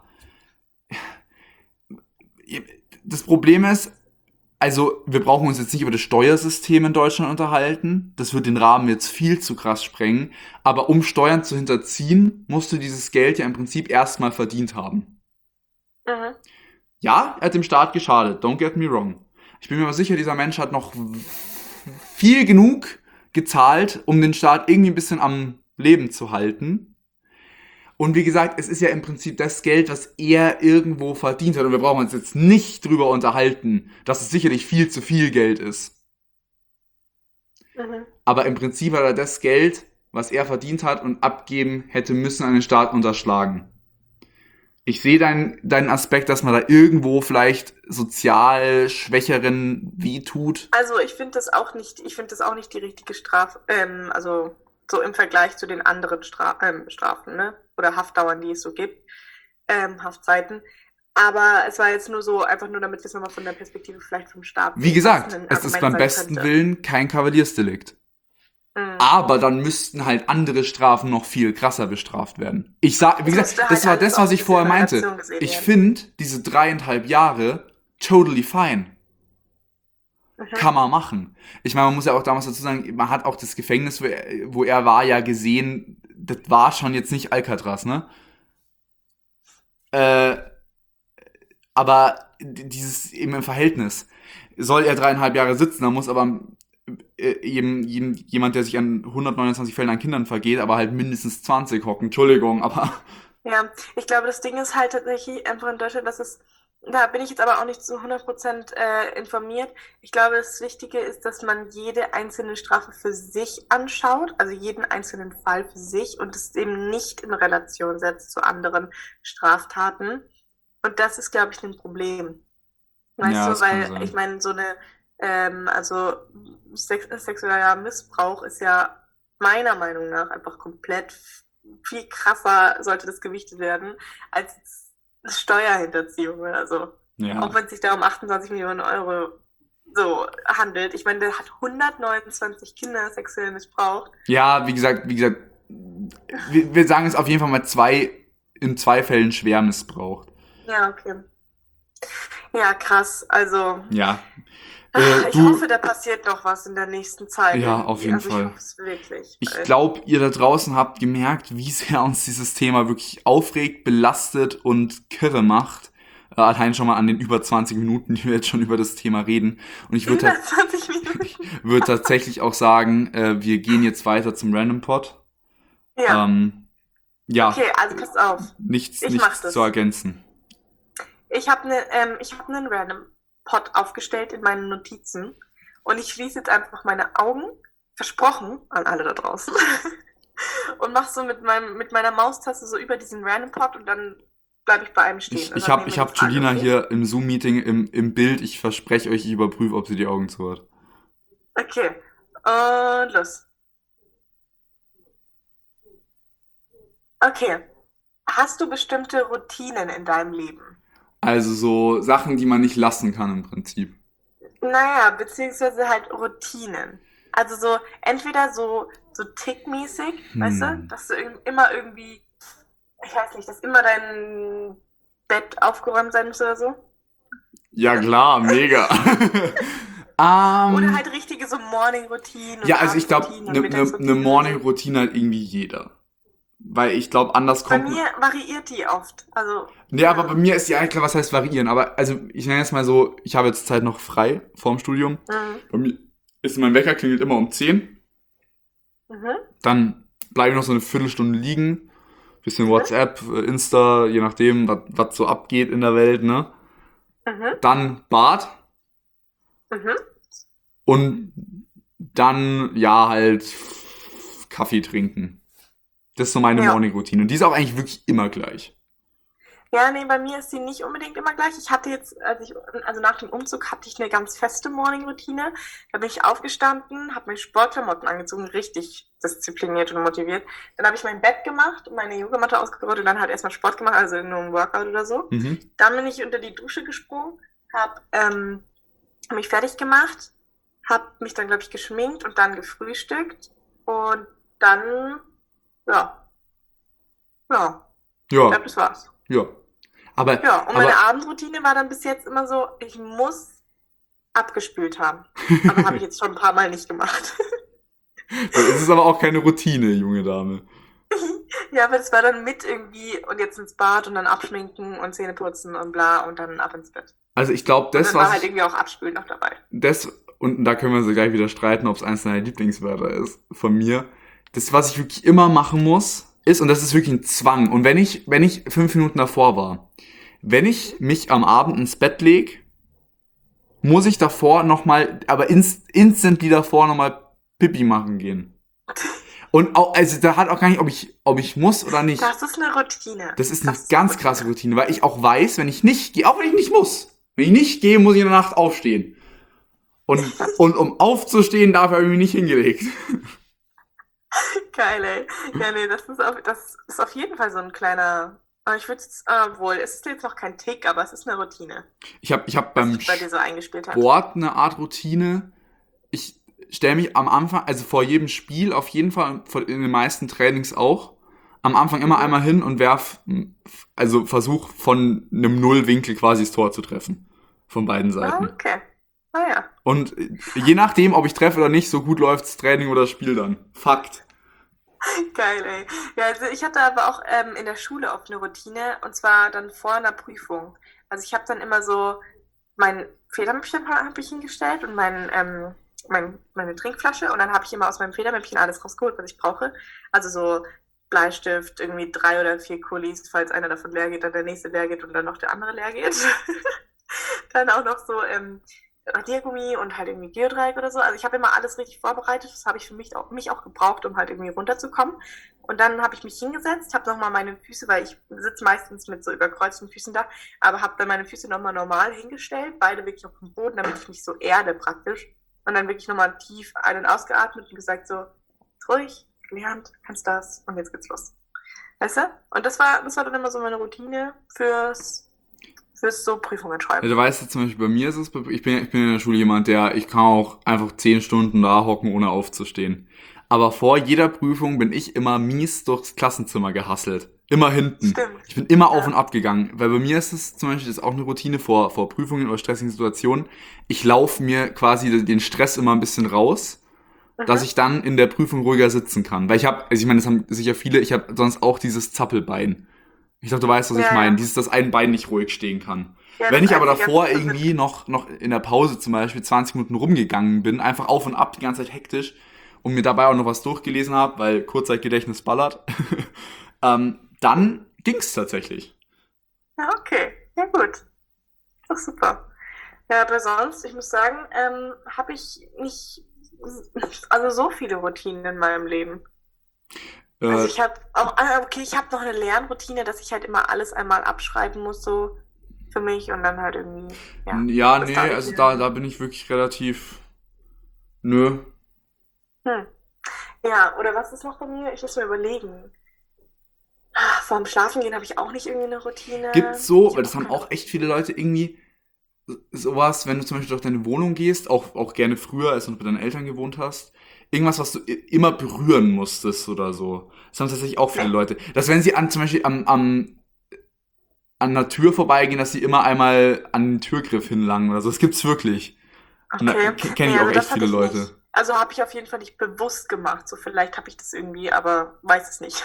S1: das Problem ist, also wir brauchen uns jetzt nicht über das Steuersystem in Deutschland unterhalten, das wird den Rahmen jetzt viel zu krass sprengen, aber um Steuern zu hinterziehen, musst du dieses Geld ja im Prinzip erstmal verdient haben.
S2: Mhm.
S1: Ja, er hat dem Staat geschadet, don't get me wrong. Ich bin mir aber sicher, dieser Mensch hat noch viel genug gezahlt, um den Staat irgendwie ein bisschen am Leben zu halten. Und wie gesagt, es ist ja im Prinzip das Geld, was er irgendwo verdient hat. Und wir brauchen uns jetzt nicht drüber unterhalten, dass es sicherlich viel zu viel Geld ist.
S2: Mhm.
S1: Aber im Prinzip hat er das Geld, was er verdient hat und abgeben hätte müssen, an den Staat unterschlagen. Ich sehe deinen, deinen Aspekt, dass man da irgendwo vielleicht sozial Schwächeren wehtut.
S2: Also ich finde das auch nicht, ich finde das auch nicht die richtige Strafe, ähm, also so im Vergleich zu den anderen Stra ähm, Strafen, ne? Oder Haftdauern, die es so gibt, ähm, Haftzeiten. Aber es war jetzt nur so, einfach nur damit wir es nochmal von der Perspektive vielleicht vom Staat
S1: Wie
S2: sehen,
S1: gesagt,
S2: was ein
S1: es ist
S2: Argument
S1: beim
S2: sein
S1: besten
S2: könnte.
S1: Willen kein Kavaliersdelikt.
S2: Mhm.
S1: Aber dann müssten halt andere Strafen noch viel krasser bestraft werden. Ich sag, wie
S2: Es
S1: gesagt,
S2: müsste halt
S1: das war
S2: alles
S1: das,
S2: auch
S1: was
S2: ein
S1: ich
S2: bisschen
S1: vorher
S2: in
S1: meinte.
S2: Relation gesehen
S1: Ich
S2: werden.
S1: finde diese dreieinhalb Jahre totally fine.
S2: Mhm.
S1: Kann man machen. Ich meine, man muss ja auch damals dazu sagen, man hat auch das Gefängnis, wo er, wo er war, ja gesehen, das war schon jetzt nicht Alcatraz, ne? Äh, aber dieses eben im Verhältnis. Soll er dreieinhalb Jahre sitzen, dann muss aber äh, eben, eben jemand, der sich an hundertneunundzwanzig Fällen an Kindern vergeht, aber halt mindestens zwanzig hocken. Entschuldigung, aber
S2: Ja, ich glaube, das Ding ist halt tatsächlich einfach in Deutschland, dass es, da bin ich jetzt aber auch nicht zu hundert Prozent äh, informiert. Ich glaube, das Wichtige ist, dass man jede einzelne Strafe für sich anschaut, also jeden einzelnen Fall für sich und es eben nicht in Relation setzt zu anderen Straftaten. Und das ist, glaube ich, ein Problem. Weißt
S1: ja,
S2: du,
S1: das kann
S2: weil ich
S1: sein.
S2: meine, so eine, ähm, also Sex sexueller Missbrauch ist ja meiner Meinung nach einfach komplett f- viel krasser, sollte das gewichtet werden, als Steuerhinterziehung oder so. Auch
S1: Ja.
S2: wenn es sich da um achtundzwanzig Millionen Euro so handelt. Ich meine, der hat hundertneunundzwanzig Kinder sexuell missbraucht.
S1: Ja, wie gesagt, wie gesagt, wir, wir sagen es auf jeden Fall mal zwei, in zwei Fällen schwer missbraucht.
S2: Ja, okay. Ja, krass. Also,
S1: Ja. Äh,
S2: ach, ich
S1: du,
S2: hoffe, da passiert noch was in der nächsten Zeit
S1: ja, auf
S2: irgendwie.
S1: jeden
S2: Also ich
S1: Fall.
S2: hoffe es wirklich,
S1: Ich
S2: weil
S1: glaube, ihr da draußen habt gemerkt, wie sehr uns dieses Thema wirklich aufregt, belastet und kirre macht. Äh, allein schon mal an den über zwanzig Minuten, die wir jetzt schon über das Thema reden. Und ich würde
S2: über zwanzig
S1: ich
S2: Minuten.
S1: würd tatsächlich auch sagen, äh, wir gehen jetzt weiter zum Random Pod.
S2: Ja,
S1: Ähm, ja,
S2: okay, also pass auf.
S1: nichts,
S2: Ich mach
S1: nichts zu
S2: das.
S1: ergänzen.
S2: Ich habe ne, ähm, ich hab einen Random Pot aufgestellt in meinen Notizen und ich schließe jetzt einfach meine Augen, versprochen an alle da draußen, und mach so mit meinem mit meiner Maustaste so über diesen Random Pot und dann bleibe ich bei einem stehen
S1: Ich,
S2: und
S1: ich
S2: dann
S1: habe
S2: nehmen
S1: ich
S2: wir die
S1: hab
S2: Frage,
S1: Julina
S2: okay?
S1: hier im Zoom-Meeting im, im Bild. Ich verspreche euch, ich überprüfe, ob sie die Augen zu hat.
S2: Okay, und los. Okay, hast du bestimmte Routinen in deinem Leben?
S1: Also so Sachen, die man nicht lassen kann im Prinzip.
S2: Naja, beziehungsweise halt Routinen. Also so, entweder so, so tickmäßig, weißt du,
S1: Hm.
S2: dass du irg- immer irgendwie, ich weiß nicht, dass immer dein Bett aufgeräumt sein muss oder so.
S1: Ja klar, mega.
S2: Oder
S1: ähm,
S2: halt richtige so Morning-Routinen und
S1: ja, also ich glaube,
S2: Abendroutinen und
S1: eine ne, ne
S2: Mittagsroutinen und so.
S1: Morning-Routine hat irgendwie jeder. Weil ich glaube, anders
S2: Bei
S1: kommt man.
S2: mir variiert die oft. Also,
S1: Nee, aber bei
S2: hm,
S1: mir ist ja klar, was heißt variieren. Aber also ich nenne jetzt mal so, ich habe jetzt Zeit noch frei vorm Studium.
S2: hm,
S1: Bei mir ist mein Wecker klingelt immer um zehn.
S2: mhm,
S1: Dann bleibe ich noch so eine Viertelstunde liegen. Bisschen
S2: mhm,
S1: WhatsApp, äh, Insta, je nachdem, was so abgeht in der Welt, ne?
S2: mhm,
S1: Dann Bad
S2: mhm.
S1: und dann, ja, halt Kaffee trinken. Das ist so meine
S2: Ja.
S1: Morning-Routine. Und die ist auch eigentlich wirklich immer gleich.
S2: Ja, ne, bei mir ist die nicht unbedingt immer gleich. Ich hatte jetzt, als ich, also nach dem Umzug hatte ich eine ganz feste Morning-Routine. Da bin ich aufgestanden, habe mir Sportklamotten angezogen, richtig diszipliniert und motiviert. Dann habe ich mein Bett gemacht, meine Yogamatte ausgerollt und dann halt erstmal Sport gemacht, also nur ein Workout oder so.
S1: Mhm.
S2: Dann bin ich unter die Dusche gesprungen, habe ähm, mich fertig gemacht, habe mich dann, glaube ich, geschminkt und dann gefrühstückt. Und dann, ja, ja, ich
S1: Ja,
S2: glaube, das war's.
S1: ja. Aber,
S2: Ja, und meine
S1: aber,
S2: Abendroutine war dann bis jetzt immer so, ich muss abgespült haben. Aber habe ich jetzt schon ein paar Mal nicht gemacht.
S1: es ist aber auch keine Routine, junge Dame.
S2: Ja, aber das war dann mit irgendwie und jetzt ins Bad und dann abschminken und Zähne putzen und bla und dann ab ins Bett.
S1: Also ich glaube,
S2: Und
S1: das,
S2: dann war
S1: was
S2: halt
S1: ich,
S2: irgendwie auch Abspülen noch dabei.
S1: das, und da können wir so gleich wieder streiten, ob es eins deiner Lieblingswörter ist von mir. Das, was ich wirklich immer machen muss, ist, und das ist wirklich ein Zwang. Und wenn ich, wenn ich fünf Minuten davor war, wenn ich mich am Abend ins Bett leg, muss ich davor nochmal, aber inst, instantly davor nochmal Pipi machen gehen. Und auch, also da hat auch gar nicht, ob ich, ob ich muss oder nicht.
S2: Das ist eine Routine.
S1: Das ist eine
S2: Das ist eine
S1: ganz krasse
S2: Routine.
S1: Routine, weil ich auch weiß, wenn ich nicht gehe, auch wenn ich nicht muss, wenn ich nicht gehe, muss ich in der Nacht aufstehen. Und, und um aufzustehen, dafür habe ich mich nicht hingelegt.
S2: Geil, ey. Ja, nee, das ist auf, das ist auf jeden Fall so ein kleiner. Aber ich würde es, äh, wohl, es ist jetzt noch kein Tick, aber es ist eine Routine,
S1: Ich habe ich hab
S2: was
S1: beim
S2: sich bei dir so eingespielt hat.
S1: Sport eine Art Routine. Ich stelle mich am Anfang, also vor jedem Spiel auf jeden Fall, vor- in den meisten Trainings auch, am Anfang immer
S2: Mhm.
S1: einmal hin und werf, also versuch von einem Nullwinkel quasi das Tor zu treffen. Von beiden
S2: Ah,
S1: Seiten.
S2: okay. Ah ja.
S1: Und äh, je nachdem, ob ich treffe oder nicht, so gut läuft das Training oder das Spiel dann. Fakt.
S2: Geil, ey. Ja, also ich hatte aber auch ähm, in der Schule oft eine Routine und zwar dann vor einer Prüfung. Also ich habe dann immer so mein Federmäppchen habe ich hingestellt und mein, ähm, mein, meine Trinkflasche und dann habe ich immer aus meinem Federmäppchen alles rausgeholt, was ich brauche. Also so Bleistift, irgendwie drei oder vier Kulis, falls einer davon leer geht, dann der nächste leer geht und dann noch der andere leer geht. Dann auch noch so ähm, Radiergummi und halt irgendwie Geodreieck oder so. Also ich habe immer alles richtig vorbereitet. Das habe ich für mich auch, mich auch gebraucht, um halt irgendwie runterzukommen. Und dann habe ich mich hingesetzt, habe nochmal meine Füße, weil ich sitze meistens mit so überkreuzten Füßen da, aber habe dann meine Füße nochmal normal hingestellt, beide wirklich auf dem Boden, damit ich mich so erde praktisch. Und dann wirklich nochmal tief ein- und ausgeatmet und gesagt so, ruhig, gelernt, kannst das und jetzt geht's los. Weißt du? Und das war, das war dann immer so meine Routine fürs, fürs so Prüfungen
S1: Ja,
S2: schreiben.
S1: du weißt ja zum Beispiel, bei mir ist es, ich bin, ich bin in der Schule jemand, der, ich kann auch einfach zehn Stunden da hocken, ohne aufzustehen. Aber vor jeder Prüfung bin ich immer mies durchs Klassenzimmer gehasselt. Immer hinten.
S2: Stimmt.
S1: Ich bin immer auf
S2: Ja.
S1: und ab gegangen. Weil bei mir ist es zum Beispiel, das ist auch eine Routine vor, vor Prüfungen oder stressigen Situationen. Ich laufe mir quasi den Stress immer ein bisschen raus, dass
S2: Mhm.
S1: ich dann in der Prüfung ruhiger sitzen kann. Weil ich habe, also ich meine, das haben sicher viele, ich habe sonst auch dieses Zappelbein. Ich glaube, du weißt, was ich
S2: Ja,
S1: meine.
S2: ja.
S1: Dieses, dass ein Bein nicht ruhig stehen kann.
S2: Ja,
S1: Wenn
S2: das
S1: ich aber
S2: einzige
S1: davor
S2: ganze
S1: irgendwie noch, noch in der Pause zum Beispiel zwanzig Minuten rumgegangen bin, einfach auf und ab, die ganze Zeit hektisch und mir dabei auch noch was durchgelesen habe, weil Kurzzeitgedächtnis ballert, ähm, dann ging's tatsächlich.
S2: Ja, okay. Ja, gut. Ist doch super. Ja, aber sonst, ich muss sagen, ähm, habe ich nicht also so viele Routinen in meinem Leben. Also
S1: Äh,
S2: ich habe auch, ah, okay, ich habe noch eine Lernroutine, dass ich halt immer alles einmal abschreiben muss, so für mich und dann halt irgendwie, ja,
S1: ja,
S2: das
S1: nee,
S2: darf ich
S1: also da,
S2: lernen.
S1: da bin ich wirklich relativ, nö.
S2: Hm. Ja, oder was ist noch bei mir? Ich muss mir überlegen. Ah, vorm Schlafengehen habe ich auch nicht irgendwie eine
S1: Gibt's
S2: Routine.
S1: so,
S2: Ich
S1: weil
S2: habe
S1: das
S2: auch
S1: haben
S2: keine
S1: auch
S2: Routine.
S1: echt viele Leute irgendwie, sowas, wenn du zum Beispiel durch deine Wohnung gehst, auch, auch gerne früher, als du noch bei deinen Eltern gewohnt hast, irgendwas, was du i- immer berühren musstest oder so. Das haben tatsächlich auch viele
S2: Nee.
S1: Leute. Dass wenn sie an, zum Beispiel am, am, an einer Tür vorbeigehen, dass sie immer einmal an den Türgriff hinlangen oder so. Das gibt's wirklich. Und da
S2: Okay.
S1: kenne
S2: Nee,
S1: ich auch
S2: also
S1: echt
S2: das hatte
S1: viele
S2: ich
S1: Leute.
S2: nicht. Also habe ich auf jeden Fall nicht bewusst gemacht. So vielleicht habe ich das irgendwie, aber weiß es nicht.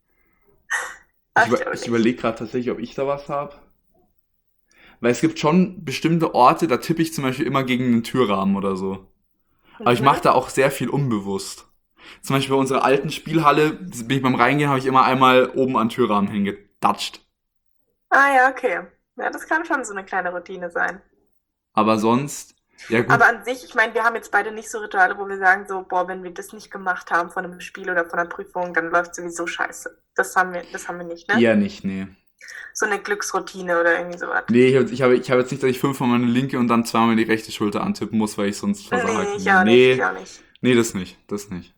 S1: Ich,
S2: Weiß ich
S1: über,
S2: aber
S1: ich
S2: nicht.
S1: überlege gerade tatsächlich, ob ich da was habe. Weil es gibt schon bestimmte Orte, da tippe ich zum Beispiel immer gegen einen Türrahmen oder so. Aber ich mache
S2: Mhm.
S1: da auch sehr viel unbewusst. Zum Beispiel bei unserer alten Spielhalle bin ich beim Reingehen, habe ich immer einmal oben an den Türrahmen hingedatscht.
S2: Ah ja, okay. Ja, das kann schon so eine kleine Routine sein.
S1: Aber sonst, ja
S2: Aber
S1: gut,
S2: an sich, ich meine, wir haben jetzt beide nicht so Rituale, wo wir sagen so, boah, wenn wir das nicht gemacht haben von einem Spiel oder von einer Prüfung, dann läuft sowieso scheiße. Das haben wir, das haben wir nicht, ne?
S1: eher nicht, nee.
S2: So eine Glücksroutine oder irgendwie sowas.
S1: Nee, ich habe ich hab, ich hab jetzt nicht, dass ich fünfmal meine linke und dann zweimal die rechte Schulter antippen muss, weil ich sonst
S2: Nee,
S1: versage.
S2: ich auch nicht, ich
S1: Nee,
S2: auch nicht.
S1: nee, das nicht, das nicht.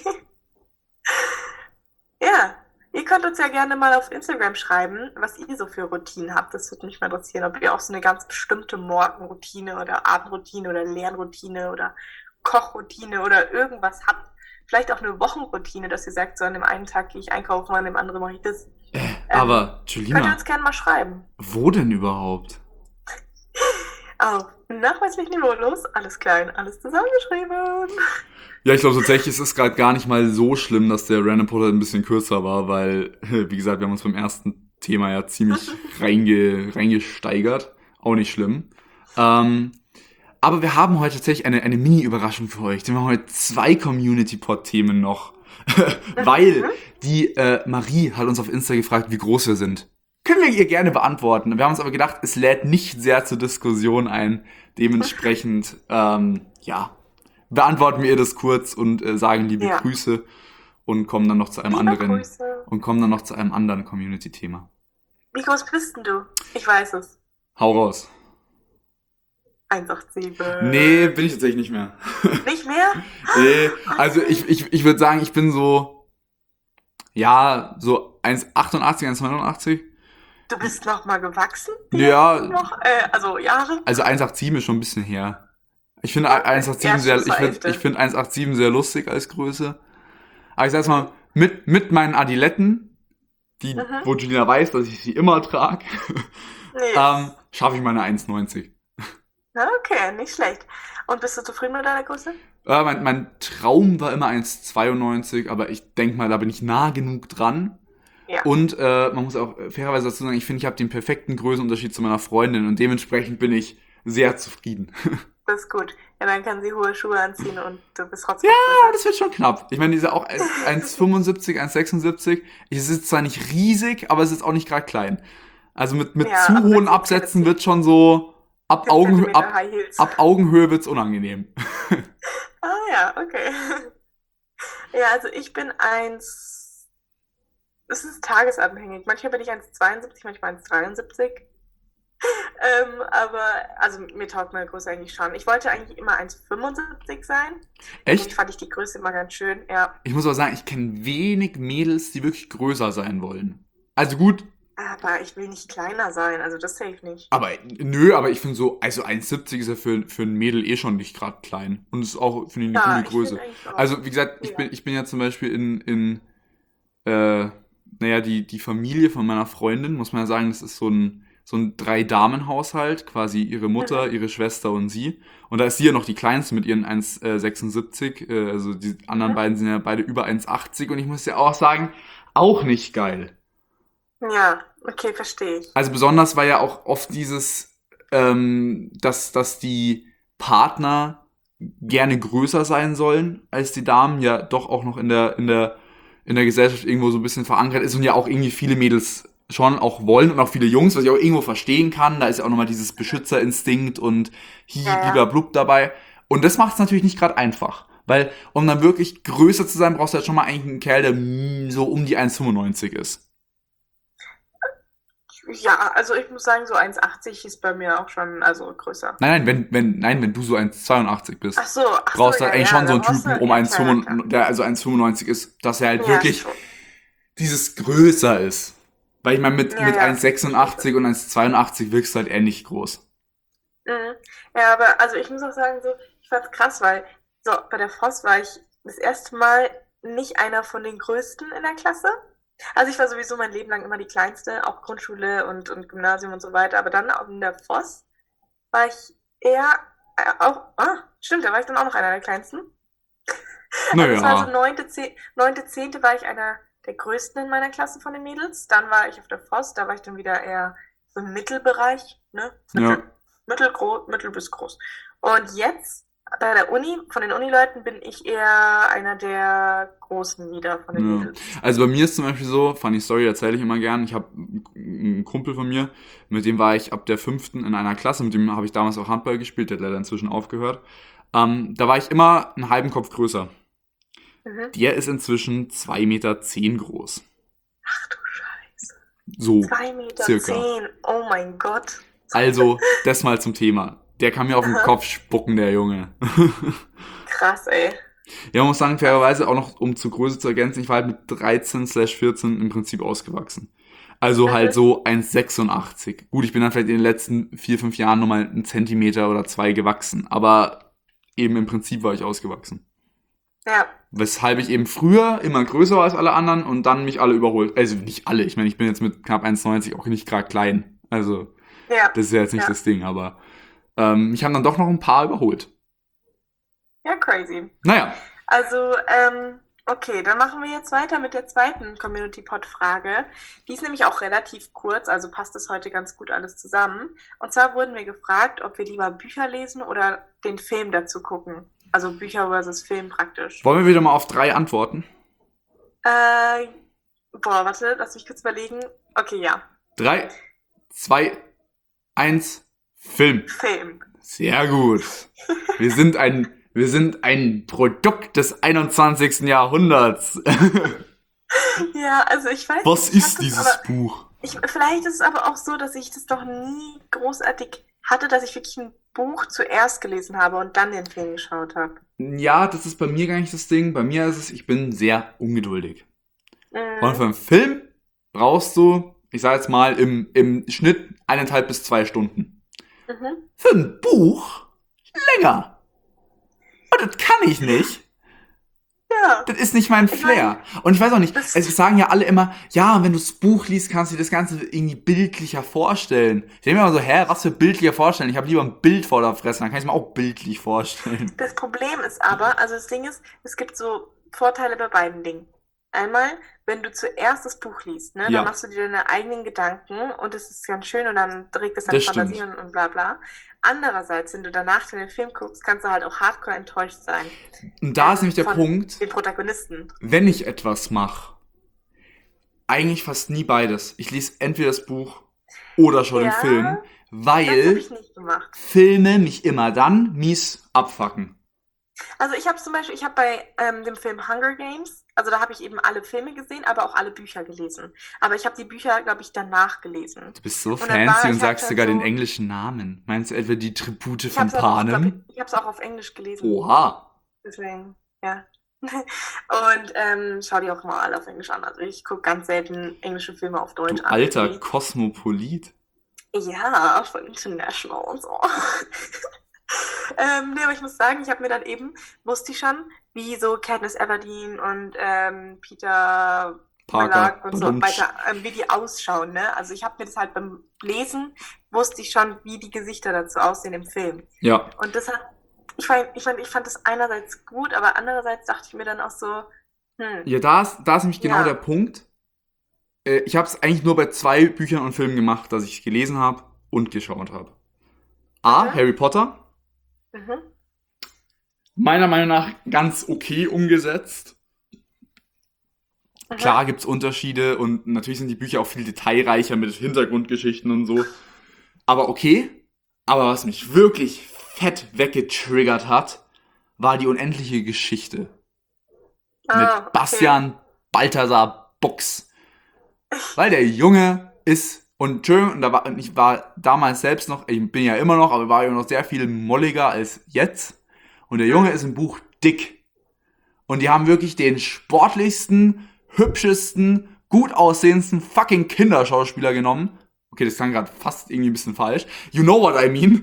S2: Ja, ihr könnt uns ja gerne mal auf Instagram schreiben, was ihr so für Routinen habt. Das würde mich mal interessieren, ob ihr auch so eine ganz bestimmte Morgenroutine oder Abendroutine oder Lernroutine oder Kochroutine oder irgendwas habt. Vielleicht auch eine Wochenroutine, dass ihr sagt, so an dem einen Tag gehe ich einkaufen, an dem anderen mache ich das. Ähm,
S1: Aber,
S2: könnt ihr
S1: Julina,
S2: uns gerne mal schreiben.
S1: wo denn überhaupt?
S2: Auf nachweislich niveaulos, alles klein, alles zusammengeschrieben.
S1: Ja, ich glaube tatsächlich, es ist gerade gar nicht mal so schlimm, dass der Random Portal ein bisschen kürzer war, weil, wie gesagt, wir haben uns beim ersten Thema ja ziemlich reinge, reingesteigert. Auch nicht schlimm. Ähm, aber wir haben heute tatsächlich eine, eine Mini-Überraschung für euch. Denn wir haben heute zwei Community-Pod-Themen noch. Weil
S2: Mhm.
S1: die äh, Marie hat uns auf Insta gefragt, wie groß wir sind. Können wir ihr gerne beantworten. Wir haben uns aber gedacht, es lädt nicht sehr zur Diskussion ein. Dementsprechend, ähm, ja, beantworten wir ihr das kurz und äh, sagen liebe
S2: Ja,
S1: Grüße und kommen dann noch zu einem
S2: liebe
S1: anderen
S2: Grüße.
S1: und kommen dann noch zu einem anderen Community-Thema.
S2: Wie groß bist denn du? Ich weiß es.
S1: Hau raus.
S2: eins Komma sieben.
S1: Nee, bin ich tatsächlich nicht mehr.
S2: Nicht mehr?
S1: Nee,
S2: Oh
S1: also
S2: nein.
S1: ich, ich, ich würde sagen, ich bin so, ja, so eins Komma achtundachtzig, eins Komma neunundachtzig.
S2: Du bist noch mal gewachsen? Die letzten
S1: Ja,
S2: noch, äh, also Jahre?
S1: also eins Komma achtzig ist schon ein bisschen her. Ich finde
S2: Okay.
S1: eins Komma
S2: Ja,
S1: achtzig
S2: stimmt,
S1: sehr,
S2: das
S1: ich
S2: war
S1: finde, ich
S2: elfte.
S1: finde eins Komma achtzig sehr lustig als Größe. Aber ich sag's
S2: Mhm.
S1: mal, mit, mit meinen Adiletten, die,
S2: Mhm.
S1: wo Julina weiß, dass ich sie immer trage, ähm,
S2: Yes.
S1: schaffe ich meine eins Komma neunzig.
S2: Okay, nicht schlecht. Und bist du zufrieden mit deiner Größe?
S1: Äh, mein, mein Traum war immer eins Komma zweiundneunzig, aber ich denke mal, da bin ich nah genug dran.
S2: Ja,
S1: Und äh, man muss auch äh, fairerweise dazu sagen, ich finde, ich habe den perfekten Größenunterschied zu meiner Freundin und dementsprechend bin ich sehr zufrieden.
S2: das ist gut. Ja, dann kann sie hohe Schuhe anziehen und du bist
S1: Ja,
S2: trotzdem noch größer.
S1: das wird schon knapp. Ich meine, die ist ja auch eins Komma fünfundsiebzig, eins Komma sechsundsiebzig. Es ist zwar nicht riesig, aber es ist auch nicht gerade klein. Also mit, mit
S2: Ja,
S1: zu
S2: aber
S1: hohen
S2: sie hat keine
S1: Absätzen
S2: zehn
S1: wird schon so ab, Augenhö
S2: Zentimeter
S1: ab,
S2: High Heels.
S1: ab Augenhöhe wird's unangenehm.
S2: Ah ja, okay. Ja, also ich bin eins, es ist tagesabhängig. Manchmal bin ich eins Komma zweiundsiebzig, manchmal eins Komma dreiundsiebzig. Ähm, aber, also mir taugt meine Größe eigentlich schon. Ich wollte eigentlich immer eins Komma fünfundsiebzig sein. Irgendwie
S1: Echt?
S2: fand ich die Größe immer ganz schön, ja.
S1: Ich muss aber sagen, ich kenne wenig Mädels, die wirklich größer sein wollen. Also gut,
S2: Aber ich will nicht kleiner sein, also das safe nicht.
S1: aber nö, aber ich finde so, also eins Komma siebzig ist ja für, für ein Mädel eh schon nicht gerade klein. Und es ist auch, finde ich, eine
S2: Ja,
S1: gute
S2: ich finde
S1: Größe.
S2: eigentlich auch.
S1: Also, wie gesagt, ich
S2: Ja.
S1: bin, ich bin ja zum Beispiel in, in äh, naja, die, die Familie von meiner Freundin, muss man ja sagen, das ist so ein, so ein Drei-Damen-Haushalt, quasi ihre Mutter,
S2: Mhm.
S1: ihre Schwester und sie. Und da ist sie ja noch die Kleinste mit ihren eins Komma sechsundsiebzig, äh, also die anderen
S2: Mhm.
S1: beiden sind ja beide über eins Komma achtzig und ich muss ja auch sagen, auch nicht geil.
S2: Ja, okay, verstehe ich.
S1: Also besonders war ja auch oft dieses, ähm, dass, dass die Partner gerne größer sein sollen als die Damen, ja doch auch noch in der, in der, in der Gesellschaft irgendwo so ein bisschen verankert ist und ja auch irgendwie viele Mädels schon auch wollen und auch viele Jungs, was ich auch irgendwo verstehen kann. Da ist ja auch nochmal dieses Beschützerinstinkt und hi,
S2: Ja, ja.
S1: blub dabei. Und das macht es natürlich nicht gerade einfach. Weil, um dann wirklich größer zu sein, brauchst du halt schon mal eigentlich einen Kerl, der mm, so um die eins Komma fünfundneunzig ist.
S2: Ja, also ich muss sagen, so eins Komma achtzig ist bei mir auch schon, also größer.
S1: Nein, nein, wenn, wenn, nein, wenn du so eins Komma zweiundachtzig
S2: Ach
S1: bist,
S2: so, ach so,
S1: brauchst du
S2: ja,
S1: halt eigentlich
S2: ja,
S1: schon so
S2: da
S1: einen
S2: brauchst du,
S1: Typen um
S2: ja klar, ja klar.
S1: eins Komma fünfundneunzig, der also eins Komma fünfundneunzig ist, dass er halt
S2: Ja,
S1: wirklich
S2: schon.
S1: dieses größer ist. Weil ich meine, mit,
S2: Ja,
S1: mit
S2: ja,
S1: eins Komma
S2: verstehe ich schon.
S1: sechsundachtzig und eins Komma zweiundachtzig wirkst du halt ähnlich groß.
S2: Mhm. Ja, aber also ich muss auch sagen, so, ich fand's krass, weil so bei der Voss war ich das erste Mal nicht einer von den Größten in der Klasse. Also ich war sowieso mein Leben lang immer die Kleinste, auch Grundschule und, und Gymnasium und so weiter. Aber dann auch in der Voss war ich eher äh, auch, ah, stimmt, da war ich dann auch noch einer der Kleinsten. Also es war so
S1: Naja,
S2: neunte, zehn, neunte, zehnte war ich einer der Größten in meiner Klasse von den Mädels. Dann war ich auf der Voss, da war ich dann wieder eher so im Mittelbereich, ne?
S1: ja.
S2: Mittel, mittelgroß, mittel bis groß. Und jetzt bei der Uni, von den Unileuten bin ich eher einer der Großen wieder von den
S1: Ja.
S2: Mädels.
S1: Also bei mir ist zum Beispiel so, funny Story erzähle ich immer gern. Ich habe einen Kumpel von mir, mit dem war ich ab der fünften in einer Klasse, mit dem habe ich damals auch Handball gespielt, der hat leider inzwischen aufgehört. Ähm, da war ich immer einen halben Kopf größer.
S2: Mhm.
S1: Der ist inzwischen zwei Meter zehn groß.
S2: Ach du Scheiße.
S1: So,
S2: Zwei Meter
S1: circa.
S2: zehn. Oh mein Gott.
S1: Also, das mal zum Thema. Der kann mir auf den
S2: Aha.
S1: Kopf spucken, der Junge.
S2: Krass, ey.
S1: Ja, man muss sagen,
S2: Krass.
S1: fairerweise auch noch, um zur Größe zu ergänzen, ich war halt mit dreizehn slash vierzehn im Prinzip ausgewachsen. Also halt
S2: Mhm.
S1: so eins Komma sechsundachtzig. Gut, ich bin dann vielleicht in den letzten vier, fünf Jahren nochmal einen Zentimeter oder zwei gewachsen. Aber eben im Prinzip war ich ausgewachsen.
S2: Ja.
S1: Weshalb ich eben früher immer größer war als alle anderen und dann mich alle überholt. Also nicht alle, ich meine, ich bin jetzt mit knapp eins Komma neunzig auch nicht gerade klein. Also
S2: Ja.
S1: das ist ja jetzt nicht
S2: Ja.
S1: das Ding, aber ähm, mich haben dann doch noch ein paar überholt.
S2: Ja, crazy.
S1: Naja,
S2: Also, ähm, okay, dann machen wir jetzt weiter mit der zweiten Community-Pod-Frage. Die ist nämlich auch relativ kurz, also passt das heute ganz gut alles zusammen. Und zwar wurden wir gefragt, ob wir lieber Bücher lesen oder den Film dazu gucken. Also Bücher versus Film praktisch.
S1: wollen wir wieder mal auf drei antworten?
S2: Äh, boah, warte, lass mich kurz überlegen. Okay, ja,
S1: Drei, zwei, eins, Film.
S2: Film.
S1: Sehr gut. Wir sind ein, wir sind ein Produkt des einundzwanzigsten Jahrhunderts.
S2: Ja, also ich weiß
S1: Was
S2: nicht, ich hab
S1: ist
S2: das
S1: dieses
S2: aber,
S1: Buch?
S2: ich, vielleicht ist es aber auch so, dass ich das doch nie großartig hatte, dass ich wirklich ein Buch zuerst gelesen habe und dann den Film geschaut habe.
S1: Ja, das ist bei mir gar nicht das Ding. Bei mir ist es, ich bin sehr ungeduldig. Und für
S2: Mhm.
S1: einen Film brauchst du, ich sag jetzt mal, im, im Schnitt eineinhalb bis zwei Stunden.
S2: Mhm.
S1: Für ein Buch länger. Und das kann ich nicht.
S2: Ja,
S1: Das ist nicht mein
S2: ich meine,
S1: Flair. Und ich weiß auch nicht,
S2: das,
S1: es sagen ja alle immer, ja, wenn du das Buch liest, kannst du dir das Ganze irgendwie bildlicher vorstellen. Ich denke mir immer so, hä, was für bildlicher vorstellen? Ich habe lieber ein Bild vor der Fresse, dann kann ich es mir auch bildlich vorstellen.
S2: das Problem ist aber, also das Ding ist, es gibt so Vorteile bei beiden Dingen. Einmal, wenn du zuerst das Buch liest, ne, dann
S1: Ja,
S2: machst du dir deine eigenen Gedanken und das ist ganz schön und dann regt es deine
S1: das
S2: Fantasie
S1: stimmt.
S2: und, und bla bla. Andererseits, wenn du danach den Film guckst, kannst du halt auch hardcore enttäuscht sein.
S1: Und da ist
S2: Ähm,
S1: nämlich der
S2: von
S1: Punkt,
S2: den Protagonisten.
S1: wenn ich etwas mache, eigentlich fast nie beides. Ich lese entweder das Buch oder schon den Film,
S2: Ja, das habe
S1: weil
S2: ich nicht gemacht.
S1: Filme mich immer dann mies abfacken.
S2: Also ich habe zum Beispiel, ich habe bei ähm, dem Film Hunger Games, also da habe ich eben alle Filme gesehen, aber auch alle Bücher gelesen. Aber ich habe die Bücher, glaube ich, danach gelesen.
S1: Du bist so
S2: Und dann
S1: fancy
S2: war
S1: und
S2: ich halt
S1: sagst
S2: schon
S1: sogar den
S2: so,
S1: englischen Namen. Meinst du etwa die Tribute
S2: ich habe
S1: von
S2: es aber auch, glaube ich,
S1: Panem?
S2: ich habe es auch auf Englisch gelesen.
S1: Oha.
S2: Deswegen, ja. Und ähm, schau die auch mal alle auf Englisch an. Also ich gucke ganz selten englische Filme auf Deutsch
S1: Du
S2: an
S1: alter
S2: irgendwie.
S1: Kosmopolit.
S2: Ja, voll international und so. ähm, nee, aber ich muss sagen, ich habe mir dann eben, wusste ich schon, wie so Katniss Everdeen und ähm, Peter
S1: Parker.
S2: Mellark und so
S1: Badumtsch.
S2: weiter, ähm, wie die ausschauen, ne? Also ich habe mir das halt beim Lesen, wusste ich schon, wie die Gesichter dazu aussehen im Film.
S1: Ja.
S2: Und das hat, ich fand, ich fand, ich fand das einerseits gut, aber andererseits dachte ich mir dann auch so, hm,
S1: Ja, da ist, da ist nämlich genau der
S2: ja,
S1: Punkt. Äh, ich habe es eigentlich nur bei zwei Büchern und Filmen gemacht, dass ich gelesen habe und geschaut habe. A.
S2: mhm,
S1: Harry Potter.
S2: mhm,
S1: Meiner Meinung nach ganz okay umgesetzt.
S2: mhm,
S1: Klar gibt's Unterschiede und natürlich sind die Bücher auch viel detailreicher mit Hintergrundgeschichten und so. Aber okay. Aber was mich wirklich fett weggetriggert hat, war die unendliche Geschichte.
S2: ah,
S1: Mit
S2: okay,
S1: Bastian Balthasar Buchs. Weil der Junge ist, und Entschuldigung, und da war, ich war damals selbst noch, ich bin ja immer noch, aber war ja noch sehr viel molliger als jetzt. Und der Junge
S2: mhm,
S1: ist im Buch dick. Und die haben wirklich den sportlichsten, hübschesten, gut aussehendsten fucking Kinderschauspieler genommen. Okay, das klang gerade fast irgendwie ein bisschen falsch. You know what I mean.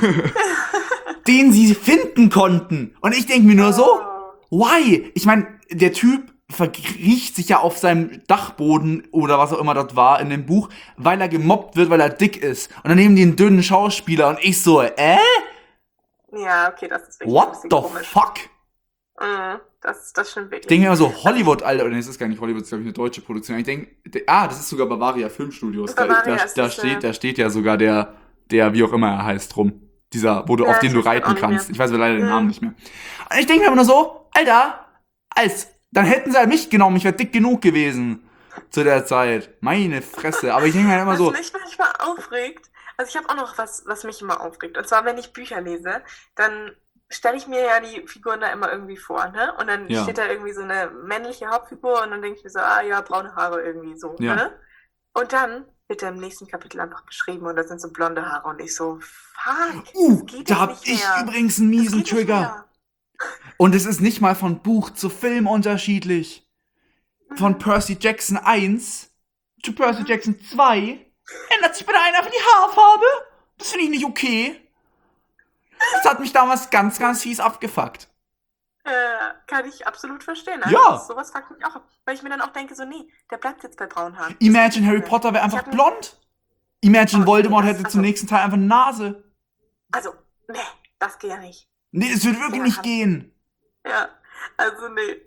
S1: Den sie finden konnten. Und ich denke mir nur so,
S2: oh,
S1: why? Ich meine, der Typ verkriecht sich ja auf seinem Dachboden oder was auch immer das war in dem Buch, weil er gemobbt wird, weil er dick ist. Und dann nehmen die einen dünnen Schauspieler und ich so, äh?
S2: ja, okay, das ist wirklich ein
S1: What
S2: bisschen
S1: the
S2: komisch.
S1: fuck?
S2: Mhm, das, das stimmt
S1: Ich denke
S2: wirklich.
S1: mir immer so, Hollywood, Alter, oder nee, das ist gar nicht Hollywood, das ist glaube ich eine deutsche Produktion. Ich denke, ah, das ist sogar Bavaria Filmstudios. Da, da,
S2: Bavaria ist
S1: da
S2: das,
S1: steht,
S2: äh,
S1: da steht ja sogar der, der, wie auch immer er heißt, rum. Dieser, wo du, auf
S2: ja,
S1: den
S2: ich
S1: du
S2: weiß gerade auch
S1: reiten
S2: nicht mehr.
S1: kannst. Ich weiß aber leider den Namen
S2: Mhm.
S1: nicht mehr. Und ich denke mir immer nur so, Alter, als, dann hätten sie halt mich genommen, ich wäre dick genug gewesen zu der Zeit. Meine Fresse. Aber ich denke mir halt immer
S2: Was
S1: so,
S2: mich manchmal aufregt, also ich habe auch noch was, was mich immer aufregt. Und zwar, wenn ich Bücher lese, dann stelle ich mir ja die Figuren da immer irgendwie vor, ne? Und dann
S1: ja,
S2: steht da irgendwie so eine männliche Hauptfigur und dann denke ich mir so, ah ja, braune Haare irgendwie so,
S1: ja.
S2: ne? Und dann wird er im nächsten Kapitel einfach beschrieben und da sind so blonde Haare und ich so, fuck, das
S1: Uh,
S2: geht
S1: da
S2: jetzt
S1: hab
S2: nicht
S1: ich
S2: mehr.
S1: übrigens einen
S2: Das
S1: miesen
S2: geht nicht
S1: Trigger.
S2: mehr.
S1: Und es ist nicht mal von Buch zu Film unterschiedlich. Von
S2: Mhm.
S1: Percy Jackson eins zu Percy
S2: Mhm.
S1: Jackson zwei ändert sich bei der einen einfach die Haarfarbe. Das finde ich nicht okay. Das hat mich damals ganz, ganz fies abgefuckt.
S2: Äh, kann ich absolut verstehen. Also
S1: Ja.
S2: das, sowas fuckt mich auch ab. Weil ich mir dann auch denke, so, nee, der bleibt jetzt bei braunen Haaren. Das
S1: Imagine
S2: geht nicht
S1: Harry
S2: mehr.
S1: Potter wäre
S2: Ich
S1: einfach
S2: hab mir,
S1: blond. Imagine
S2: oh,
S1: Voldemort
S2: nee, das,
S1: hätte zum
S2: also,
S1: nächsten Teil einfach eine Nase.
S2: also, nee, das geht ja nicht.
S1: Nee, das würde wirklich
S2: Ja,
S1: nicht
S2: kann-
S1: gehen.
S2: Ja, also nee.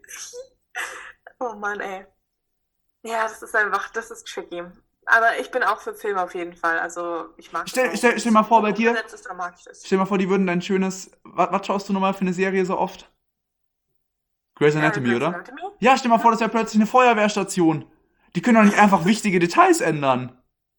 S2: Oh Mann, ey. Ja, das ist einfach, das ist tricky. Aber ich bin auch für Filme auf jeden Fall. Also ich mag
S1: Stell,
S2: das auch.
S1: stell,
S2: Wenn
S1: stell
S2: es
S1: mal vor, bei
S2: gut
S1: dir,
S2: umgesetzt ist, dann mag ich das.
S1: stell mal vor, die würden dein schönes, was, was schaust du nochmal für eine Serie so oft? Grey's
S2: Äh,
S1: Anatomy,
S2: Grey's
S1: oder?
S2: Anatomy?
S1: Ja, stell mal vor, das wäre plötzlich eine Feuerwehrstation. Die können doch nicht einfach wichtige Details ändern.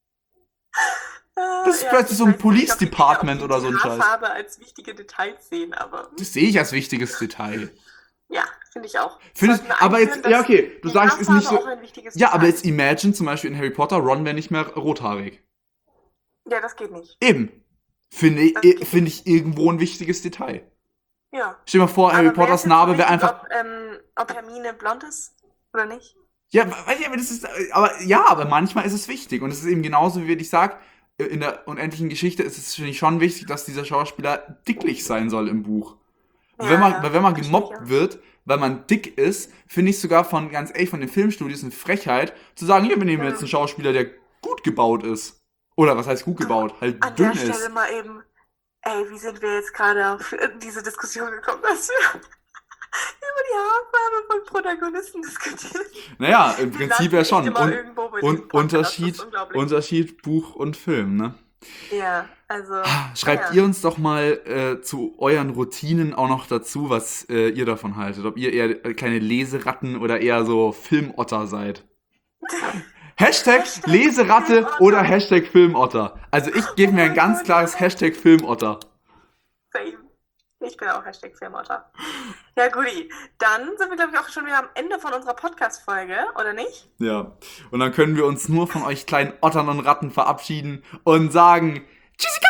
S2: Ah,
S1: Das ist
S2: ja,
S1: plötzlich
S2: ich
S1: so ein
S2: weiß nicht,
S1: Police
S2: ob die,
S1: Department
S2: ob die
S1: oder
S2: die
S1: so ein Scheiß.
S2: Haarfarbe als wichtige Details sehen, aber
S1: Das sehe ich als wichtiges Detail.
S2: ja, finde ich auch.
S1: Findest,
S2: Sollten wir
S1: aber
S2: einführen,
S1: jetzt, ja
S2: dass
S1: okay, du
S2: die
S1: sagst, ist nicht
S2: Haarfarbe
S1: so.
S2: auch ein wichtiges
S1: Ja, aber
S2: Detail
S1: jetzt imagine zum Beispiel in Harry Potter, Ron wäre nicht mehr rothaarig.
S2: Ja, das geht nicht.
S1: Eben. Finde
S2: Das
S1: ich,
S2: geht
S1: finde ich irgendwo ein wichtiges Detail.
S2: Ja.
S1: Stell dir mal vor, Harry
S2: Aber wäre es
S1: Potters
S2: jetzt so
S1: Narbe wäre
S2: wichtig,
S1: einfach.
S2: ob, ähm, ob Hermine blond ist oder nicht?
S1: Ja, weiß ich, aber das ist. Aber ja, aber manchmal ist es wichtig. Und es ist eben genauso, wie ich sag, in der unendlichen Geschichte ist es, finde ich, schon wichtig, dass dieser Schauspieler dicklich sein soll im Buch.
S2: Ja,
S1: Wenn man,
S2: ja,
S1: weil wenn man
S2: verstehe ich
S1: gemobbt
S2: auch.
S1: wird, weil man dick ist, finde ich sogar von, ganz ehrlich, von den Filmstudios eine Frechheit, zu sagen, ja, wir nehmen jetzt
S2: Mhm.
S1: einen Schauspieler, der gut gebaut ist. Oder was heißt gut gebaut? Halt
S2: An
S1: dünn
S2: der Stelle
S1: ist.
S2: mal eben, ey, wie sind wir jetzt gerade auf äh, diese Diskussion gekommen, dass wir über ja, wir haben von Protagonisten diskutiert.
S1: Naja, im
S2: Die
S1: Prinzip
S2: landen
S1: ja schon.
S2: echt immer
S1: Und,
S2: irgendwo bei
S1: und
S2: diesem Podcast, das
S1: Unterschied,
S2: ist unglaublich.
S1: Unterschied Buch und Film, ne?
S2: Ja, also.
S1: Schreibt
S2: ja.
S1: ihr uns doch mal äh, zu euren Routinen auch noch dazu, was äh, ihr davon haltet. Ob ihr eher kleine Leseratten oder eher so Filmotter seid. Hashtag
S2: Hashtag
S1: Leseratte
S2: Filmotter.
S1: oder Hashtag Filmotter. Also ich gebe mir ein ganz klares Hashtag Filmotter.
S2: Same. Ich bin auch Hashtag Filmotter. Ja, guti. Dann sind wir, glaube ich, auch schon wieder am Ende von unserer Podcast-Folge, oder nicht?
S1: Ja. Und dann können wir uns nur von euch kleinen Ottern und Ratten verabschieden und sagen Tschüssikowski!